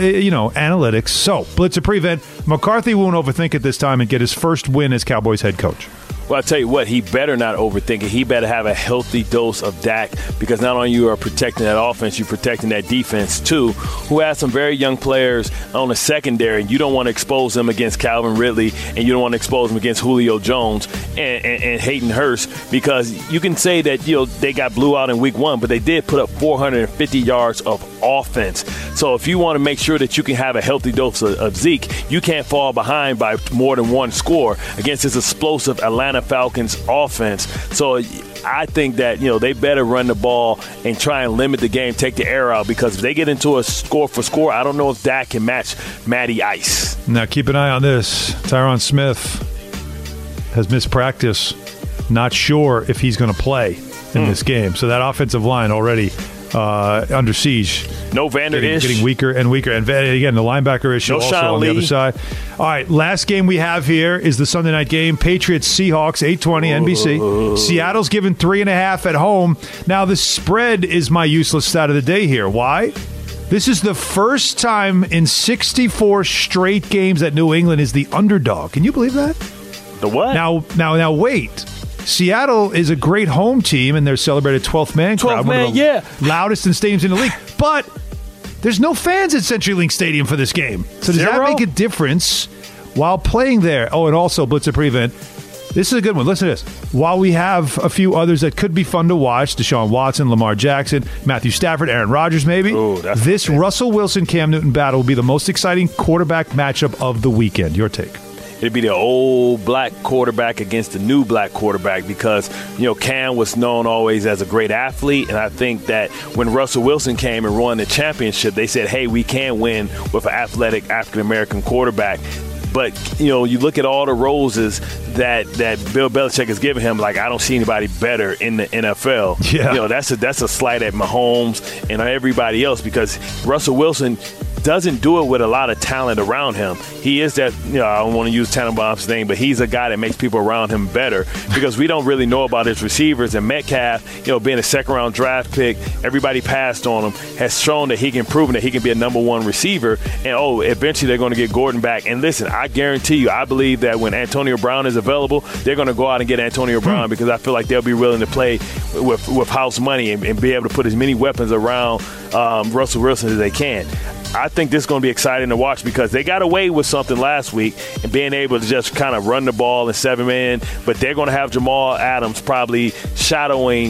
S7: analytics. So Blitz or Prevent, McCarthy won't overthink it this time and get his first win as Cowboys head coach.
S6: Well, I tell you what, he better not overthink it. He better have a healthy dose of Dak, because not only you are protecting that offense, you're protecting that defense too, who has some very young players on the secondary. You don't want to expose them against Calvin Ridley, and you don't want to expose them against Julio Jones and Hayden Hurst, because you can say that they got blew out in week 1, but they did put up 450 yards of offense. So if you want to make sure that you can have a healthy dose of Zeke, you can't fall behind by more than one score against this explosive Atlanta Falcons offense. So I think that they better run the ball and try and limit the game, take the air out, because if they get into a score for score, I don't know if Dak can match Matty Ice.
S7: Now keep an eye on this. Tyron Smith has missed practice. Not sure if he's going to play in this game. So that offensive line already under siege.
S6: No Vander Esch.
S7: Getting weaker and weaker. And again, the linebacker issue
S6: no
S7: also
S6: Sean
S7: on
S6: Lee.
S7: the other side. All right, last game we have here is the Sunday night game. Patriots-Seahawks, 8:20 NBC. Seattle's given 3.5 at home. Now, the spread is my useless stat of the day here. Why? This is the first time in 64 straight games that New England is the underdog. Can you believe that?
S6: The what?
S7: Now, wait. Seattle is a great home team, and they're celebrated 12th man crowd.
S6: 12th man, yeah.
S7: Loudest in stadiums in the league. But there's no fans at CenturyLink Stadium for this game. So does that make a difference while playing there? Oh, and also, Blitzer prevent. This is a good one. Listen to this. While we have a few others that could be fun to watch, Deshaun Watson, Lamar Jackson, Matthew Stafford, Aaron Rodgers maybe, this Russell Wilson-Cam Newton battle will be the most exciting quarterback matchup of the weekend. Your take?
S6: It'd be the old black quarterback against the new black quarterback, because, Cam was known always as a great athlete. And I think that when Russell Wilson came and won the championship, they said, hey, we can win with an athletic African-American quarterback. But, you look at all the roses that Bill Belichick has given him, like, I don't see anybody better in the NFL.
S7: Yeah.
S6: That's a slight at Mahomes and everybody else, because Russell Wilson doesn't do it with a lot of talent around him. He is that, I don't want to use Tannenbaum's name, but he's a guy that makes people around him better, because we don't really know about his receivers. And Metcalf, being a second-round draft pick, everybody passed on him, has shown that he can prove that he can be a number one receiver. And, eventually they're going to get Gordon back. And listen, I guarantee you, I believe that when Antonio Brown is available, they're going to go out and get Antonio Brown, because I feel like they'll be willing to play with house money and be able to put as many weapons around Russell Wilson as they can. I think this is going to be exciting to watch, because they got away with something last week and being able to just kind of run the ball in 7-man, but they're going to have Jamal Adams probably shadowing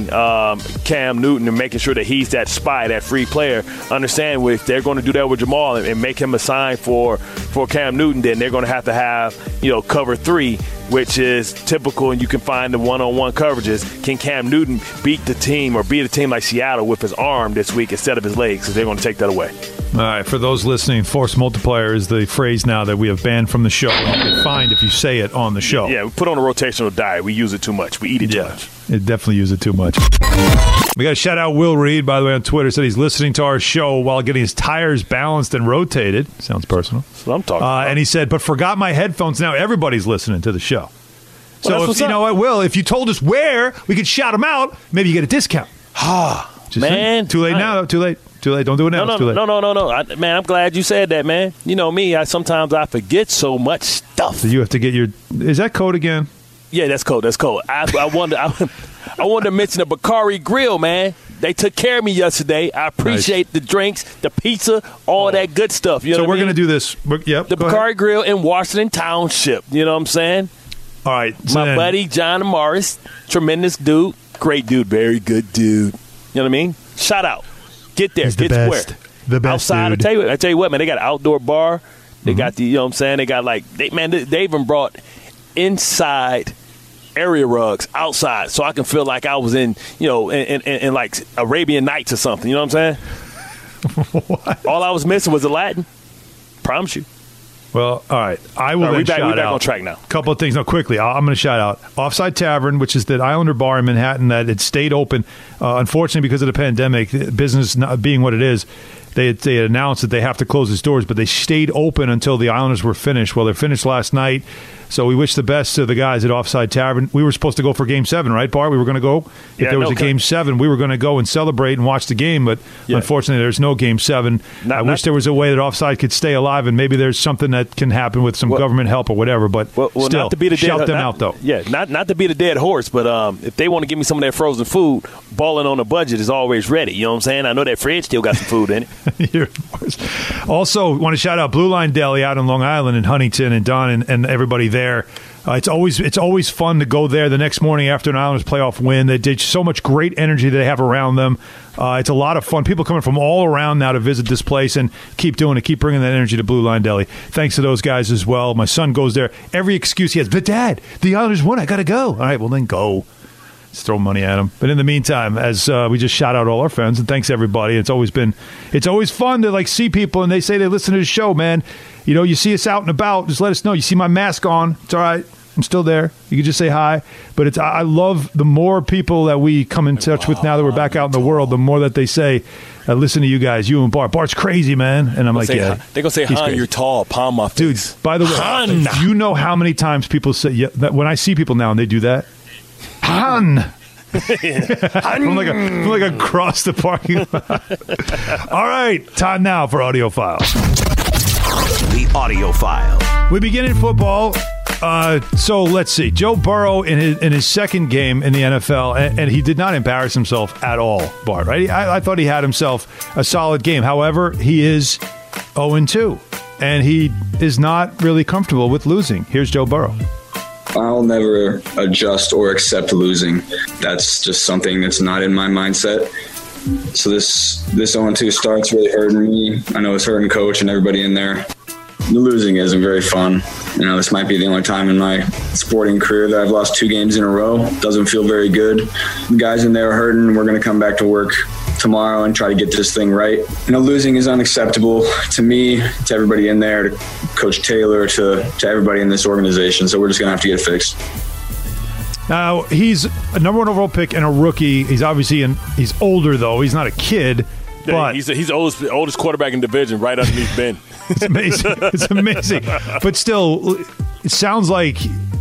S6: Cam Newton and making sure that he's that spy, that free player. Understand, if they're going to do that with Jamal and make him a sign for Cam Newton, then they're going to have cover 3, which is typical, and you can find the one-on-one coverages. Can Cam Newton beat a team like Seattle with his arm this week instead of his legs? Because they're going to take that away.
S7: All right, for those listening, force multiplier is the phrase now that we have banned from the show. You'll get fined if you say it on the show.
S6: Yeah, we put on a rotational diet. We use it too much. We eat it too much.
S7: It definitely use it too much. We got to shout out Will Reed, by the way, on Twitter. Said he's listening to our show while getting his tires balanced and rotated. Sounds personal.
S6: That's what I'm talking about.
S7: And he said, but forgot my headphones. Now everybody's listening to the show.
S6: Well,
S7: so, know what, Will, if you told us where we could shout them out, maybe you get a discount.
S6: Man.
S7: Too late now. Too late. Don't do it now.
S6: No.
S7: It's too late.
S6: Man, I'm glad you said that, man. You know me. Sometimes I forget so much stuff.
S7: So you have to get your – is that code again?
S6: Yeah, that's code. I wanted to mention the Bakari Grill, man. They took care of me yesterday. I appreciate the drinks, the pizza, all that good stuff. You know
S7: so we're going to do this. Yep.
S6: The Bakari Grill in Washington Township. You know what I'm saying?
S7: All right.
S6: So my buddy, John Morris, tremendous dude. Great dude. Very good dude. You know what I mean? Shout out. Get there. Get square.
S7: The best
S6: outside,
S7: dude.
S6: I tell you what, man, they got an outdoor bar. They got the, you know what I'm saying? They got they even brought inside area rugs outside so I can feel like I was in like Arabian Nights or something. You know what I'm saying?
S7: What?
S6: All I was missing was the Latin. Promise you.
S7: Well, all right. I will then shout out.
S6: We're back on track now.
S7: A couple of things. No, quickly. I'm going to shout out Offside Tavern, which is the Islander bar in Manhattan that it stayed open. Unfortunately, because of the pandemic, business not being what it is, they had announced that they have to close its doors, but they stayed open until the Islanders were finished. Well, they're finished last night. So we wish the best to the guys at Offside Tavern. We were supposed to go for Game 7, right, Bart? We were going to go. If there was a Game 7, we were going to go and celebrate and watch the game, but unfortunately there's no Game 7. I wish there was a way that Offside could stay alive, and maybe there's something that can happen with some government help or whatever, but still,
S6: not to be the
S7: shout them out, though.
S6: Yeah, not to be the dead horse, but if they want to give me some of that frozen food, balling on a budget is always ready. You know what I'm saying? I know that fridge still got some food in it.
S7: Also, want to shout out Blue Line Deli out in Long Island and Huntington and Don and everybody there. It's always fun to go there the next morning after an Islanders playoff win. They did so much great energy that they have around them. It's a lot of fun. People coming from all around now to visit this place and keep doing it, keep bringing that energy to Blue Line Deli. Thanks to those guys as well. My son goes there. Every excuse he has, but Dad, the Islanders won. I got to go. All right, well then go. Just throw money at them. But in the meantime, as we just shout out all our friends and thanks everybody. It's always fun to see people and they say they listen to the show, man. You know, you see us out and about, just let us know. You see my mask on. It's all right. I'm still there. You can just say hi. But I love the more people that we come in touch with now that we're back out in the world, the more that they say, listen to you guys, you and Bart. Bart's crazy, man. And I'm like, yeah.
S6: They're going to say, Han, you're tall. Palm my face.
S7: Dude, by the way, do you know how many times people say, that when I see people now and they do that? Han! I'm like across the parking lot. All right, time now for Audio File.
S1: The Audio File.
S7: We begin in football. So let's see. Joe Burrow in his second game in the NFL, and he did not embarrass himself at all, Bart, right? I thought he had himself a solid game. However, he is 0-2, and he is not really comfortable with losing. Here's Joe Burrow.
S11: I'll never adjust or accept losing. That's just something that's not in my mindset. So this 0-2 start's really hurting me. I know it's hurting coach and everybody in there. The losing isn't very fun. You know, this might be the only time in my sporting career that I've lost 2 games in a row. Doesn't feel very good. The guys in there are hurting. We're going to come back to work tomorrow and try to get this thing right. You know, losing is unacceptable to me, to everybody in there, to Coach Taylor, to everybody in this organization. So we're just going to have to get it fixed.
S7: Now, he's a number 1 overall pick and a rookie. He's obviously he's older, though. He's not a kid. But
S6: he's the oldest quarterback in the division, right underneath Ben.
S7: It's amazing. It's amazing. But still, it sounds like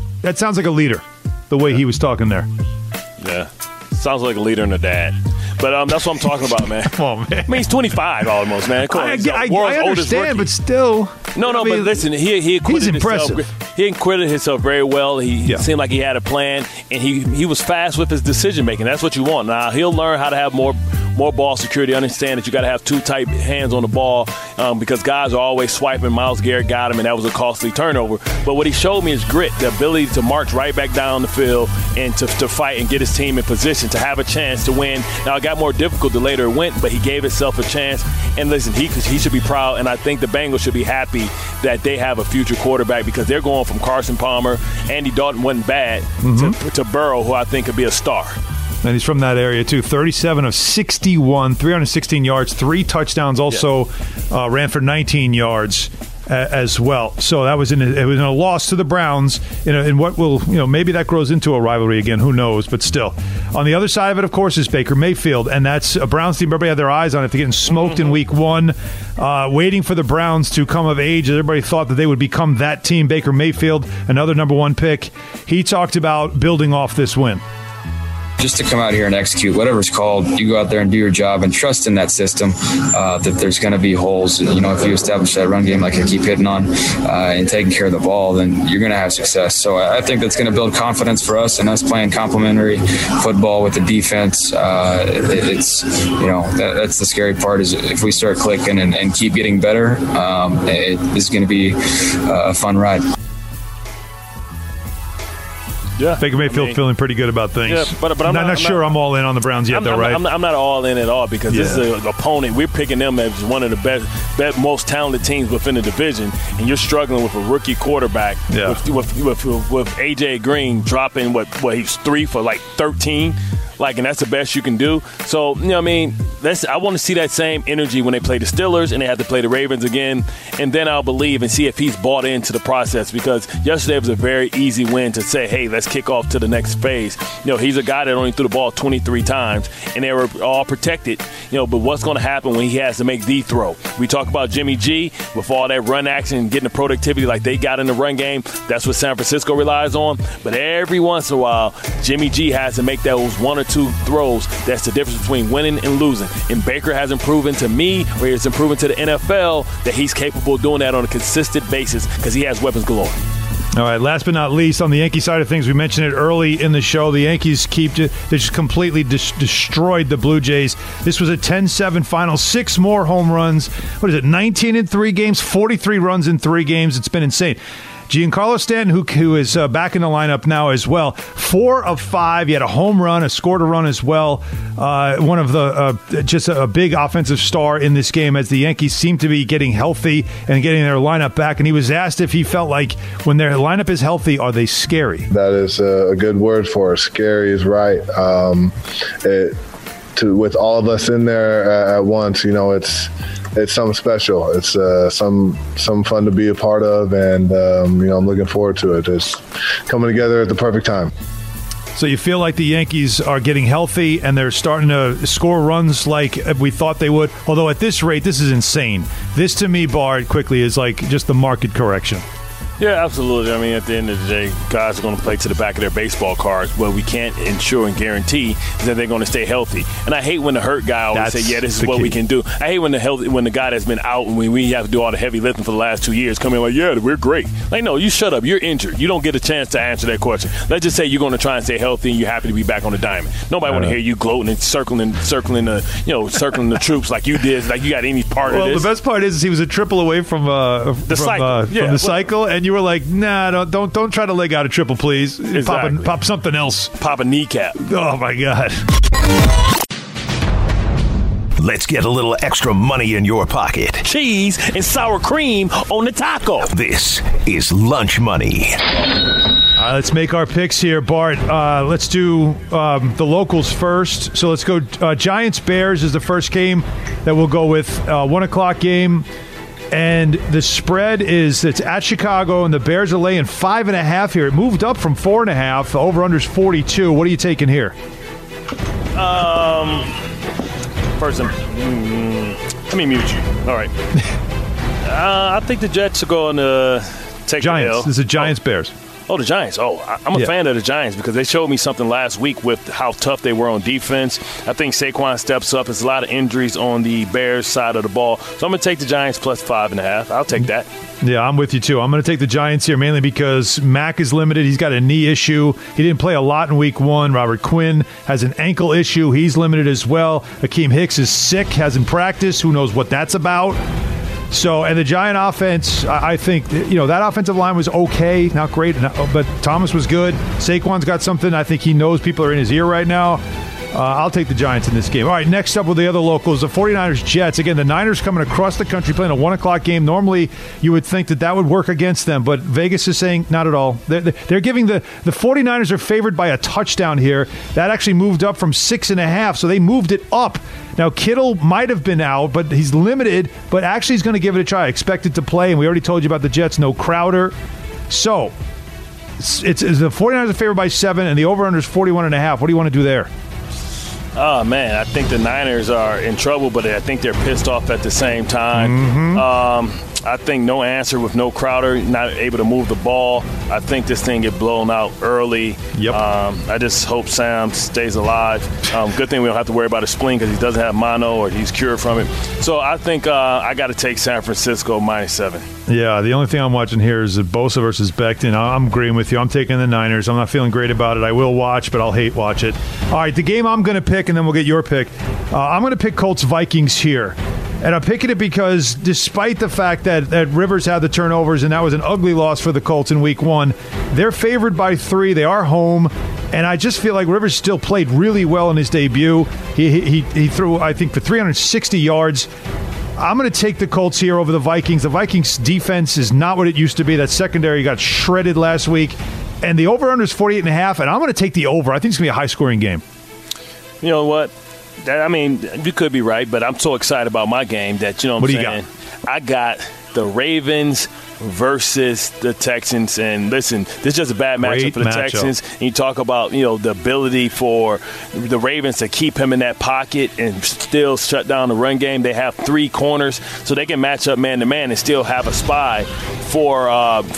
S7: a leader, the way he was talking there.
S6: Yeah. Sounds like a leader and a dad. But that's what I'm talking about, man.
S7: Come on, man.
S6: I mean, he's 25 almost, man. Come on.
S7: I understand, but still.
S6: No, but listen, he acquitted himself. He acquitted himself very well. He seemed like he had a plan, and he was fast with his decision-making. That's what you want. Now, he'll learn how to have more ball security, understand that you got to have 2 tight hands on the ball because guys are always swiping. Myles Garrett got him, and that was a costly turnover. But what he showed me is grit, the ability to march right back down the field and to fight and get his team in position to have a chance to win. Now, it got more difficult the later it went, but he gave himself a chance. And listen, he should be proud, and I think the Bengals should be happy that they have a future quarterback because they're going from Carson Palmer, Andy Dalton wasn't bad, to Burrow, who I think could be a star.
S7: And he's from that area, too. 37 of 61, 316 yards, 3 touchdowns. Also ran for 19 yards as well. So that was it was in a loss to the Browns in what will, maybe that grows into a rivalry again. Who knows? But still. On the other side of it, of course, is Baker Mayfield. And that's a Browns team everybody had their eyes on after getting smoked in week 1. Waiting for the Browns to come of age. Everybody thought that they would become that team. Baker Mayfield, another number 1 pick. He talked about building off this win.
S12: Just to come out here and execute whatever's called, you go out there and do your job and trust in that system that there's going to be holes. If you establish that run game like I keep hitting on and taking care of the ball, then you're going to have success. So I think that's going to build confidence for us and us playing complementary football with the defense. It's that's the scary part is if we start clicking and keep getting better, it is going to be a fun ride.
S7: Yeah, Baker Mayfield feeling pretty good about things.
S6: Yeah, but I'm not sure
S7: I'm all in on the Browns yet, right?
S6: I'm not all in at all because this is an opponent. We're picking them as one of the best, most talented teams within the division, and you're struggling with a rookie quarterback with A.J. Green dropping what he's 3 for like 13. And that's the best you can do. So, I want to see that same energy when they play the Steelers and they have to play the Ravens again, and then I'll believe and see if he's bought into the process, because yesterday was a very easy win to say, hey, let's kick off to the next phase. He's a guy that only threw the ball 23 times, and they were all protected, but what's going to happen when he has to make the throw? We talk about Jimmy G with all that run action and getting the productivity like they got in the run game. That's what San Francisco relies on. But every once in a while, Jimmy G has to make those one or two throws. That's the difference between winning and losing. And Baker hasn't proven to me, or it's proven to the NFL, that he's capable of doing that on a consistent basis because he has weapons galore.
S7: All right, last but not least, on the Yankee side of things, we mentioned it early in the show. The Yankees they just completely destroyed the Blue Jays. This was a 10-7 final, 6 more home runs. What is it, 19 in 3 games, 43 runs in 3 games. It's been insane. Giancarlo Stanton, who is back in the lineup now as well, 4 of 5. He had a home run, scored a run as well. One of the just a big offensive star in this game, as the Yankees seem to be getting healthy and getting their lineup back. And he was asked if he felt like when their lineup is healthy, are they scary?
S13: That is a good word for it. Scary is right. With all of us in there at once, it's something special. It's some fun to be a part of, and I'm looking forward to it. It's coming together at the perfect time.
S7: So you feel like the Yankees are getting healthy and they're starting to score runs like we thought they would. Although at this rate, this is insane. This to me, Bart, quickly, is like just the market correction.
S6: Yeah, absolutely. I mean, at the end of the day, guys are going to play to the back of their baseball cards. What we can't ensure and guarantee is that they're going to stay healthy. And I hate when the hurt guy always say, yeah, this is what we can do. I hate when the guy that's been out and when we have to do all the heavy lifting for the last 2 years come in like, yeah, we're great. Like, no, you shut up. You're injured. You don't get a chance to answer that question. Let's just say you're going to try and stay healthy and you're happy to be back on the diamond. Nobody want to hear you gloating and circling the troops like you did, like you got any part of this.
S7: Well, the best part is he was a triple away from the cycle, and you were like, nah, don't try to leg out a triple, please.
S6: Exactly.
S7: Pop something else.
S6: Pop a kneecap.
S7: Oh, my God.
S1: Let's get a little extra money in your pocket.
S6: Cheese and sour cream on the taco.
S1: This is Lunch Money.
S7: Let's make our picks here, Bart. Let's do the locals first. So let's go Giants-Bears is the first game that we'll go with. 1 o'clock game. And the spread it's at Chicago, and the Bears are laying 5.5 here. It moved up from 4.5. The over-under is 42. What are you taking here?
S6: First, let me mute you. All right. I think the Jets are going to take
S7: Giants.
S6: the L.
S7: This is Giants-Bears.
S6: Oh, the Giants. Oh, I'm a fan of the Giants because they showed me something last week with how tough they were on defense. I think Saquon steps up. There's a lot of injuries on the Bears side of the ball. So I'm going to take the Giants plus 5.5. I'll take that.
S7: Yeah, I'm with you, too. I'm going to take the Giants here mainly because Mack is limited. He's got a knee issue. He didn't play a lot in week 1. Robert Quinn has an ankle issue. He's limited as well. Hakeem Hicks is sick, hasn't practiced. Who knows what that's about? So, and the Giant offense, I think, that offensive line was okay, not great, but Thomas was good. Saquon's got something. I think he knows people are in his ear right now. I'll take the Giants in this game. All right, next up with the other locals, the 49ers-Jets. Again, the Niners coming across the country playing a 1 o'clock game. Normally, you would think that would work against them, but Vegas is saying not at all. They're giving the 49ers are favored by a touchdown here. That actually moved up from 6.5, so they moved it up. Now, Kittle might have been out, but he's limited, but actually he's going to give it a try. Expected to play, and we already told you about the Jets, no Crowder. So, it's the 49ers are favored by 7, and the over-under is 41.5. What do you want to do there?
S6: Oh, man, I think the Niners are in trouble, but I think they're pissed off at the same time.
S7: Mm-hmm.
S6: I think no answer with no Crowder, not able to move the ball. I think this thing get blown out early.
S7: Yep.
S6: I just hope Sam stays alive. Good thing we don't have to worry about his spleen because he doesn't have mono or he's cured from it. So I think I got to take San Francisco -7.
S7: Yeah, the only thing I'm watching here is Bosa versus Becton. I'm agreeing with you. I'm taking the Niners. I'm not feeling great about it. I will watch, but I'll hate watch it. All right, the game I'm going to pick, and then we'll get your pick. I'm going to pick Colts-Vikings here. And I'm picking it because despite the fact that Rivers had the turnovers and that was an ugly loss for the Colts in week 1, they're favored by 3. They are home. And I just feel like Rivers still played really well in his debut. He threw, I think, for 360 yards. I'm going to take the Colts here over the Vikings. The Vikings' defense is not what it used to be. That secondary got shredded last week. And the over-under is 48.5, and I'm going to take the over. I think it's going to be a high-scoring game.
S6: You know what? You could be right, but I'm so excited about my game that, you know what I'm saying? I got the Ravens versus the Texans. And listen, this is just a bad matchup for the Texans. And you talk about, the ability for the Ravens to keep him in that pocket and still shut down the run game. They have 3 corners, so they can match up man-to-man and still have a spy for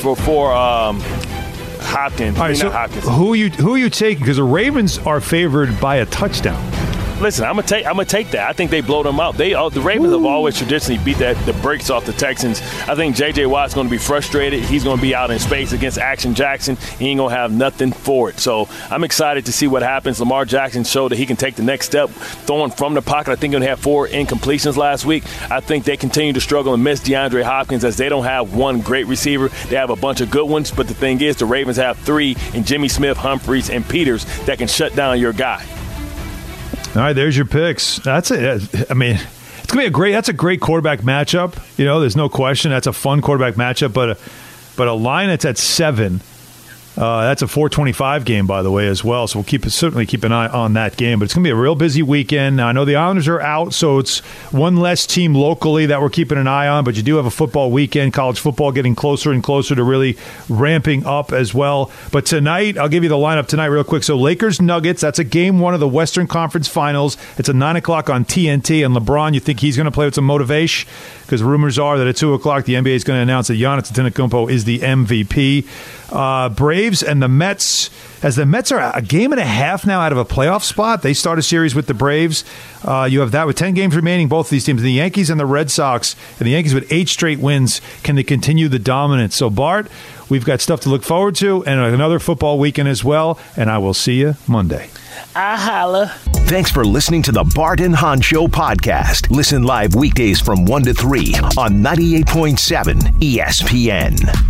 S6: Hopkins.
S7: All right, so who are you taking? Because the Ravens are favored by a touchdown.
S6: Listen, I'm gonna take that. I think they blow them out. The Ravens have always traditionally beat the brakes off the Texans. I think J.J. Watt's going to be frustrated. He's going to be out in space against Action Jackson. He ain't going to have nothing for it. So I'm excited to see what happens. Lamar Jackson showed that he can take the next step, throwing from the pocket. I think he's going to have 4 incompletions last week. I think they continue to struggle and miss DeAndre Hopkins as they don't have one great receiver. They have a bunch of good ones, but the thing is the Ravens have 3 in Jimmy Smith, Humphreys, and Peters that can shut down your guy.
S7: All right, there's your picks. That's it. I mean, it's gonna be that's a great quarterback matchup. There's no question. That's a fun quarterback matchup. But a line that's at 7. That's a 4:25 game, by the way, as well. So we'll certainly keep an eye on that game. But it's going to be a real busy weekend. Now, I know the Islanders are out, so it's one less team locally that we're keeping an eye on. But you do have a football weekend, college football getting closer and closer to really ramping up as well. But tonight, I'll give you the lineup tonight real quick. So Lakers-Nuggets, that's a game 1 of the Western Conference Finals. It's at 9 o'clock on TNT. And LeBron, you think he's going to play with some motivation? Because rumors are that at 2 o'clock, the NBA is going to announce that Giannis Antetokounmpo is the MVP. Braves and the Mets, as the Mets are a game and a half now out of a playoff spot. They start a series with the Braves. You have that with 10 games remaining, both of these teams, the Yankees and the Red Sox. And the Yankees with 8 straight wins. Can they continue the dominance? So, Bart, we've got stuff to look forward to and another football weekend as well. And I will see you Monday.
S6: I holla.
S1: Thanks for listening to the Bart and Hahn Show podcast. Listen live weekdays from 1 to 3 on 98.7 ESPN.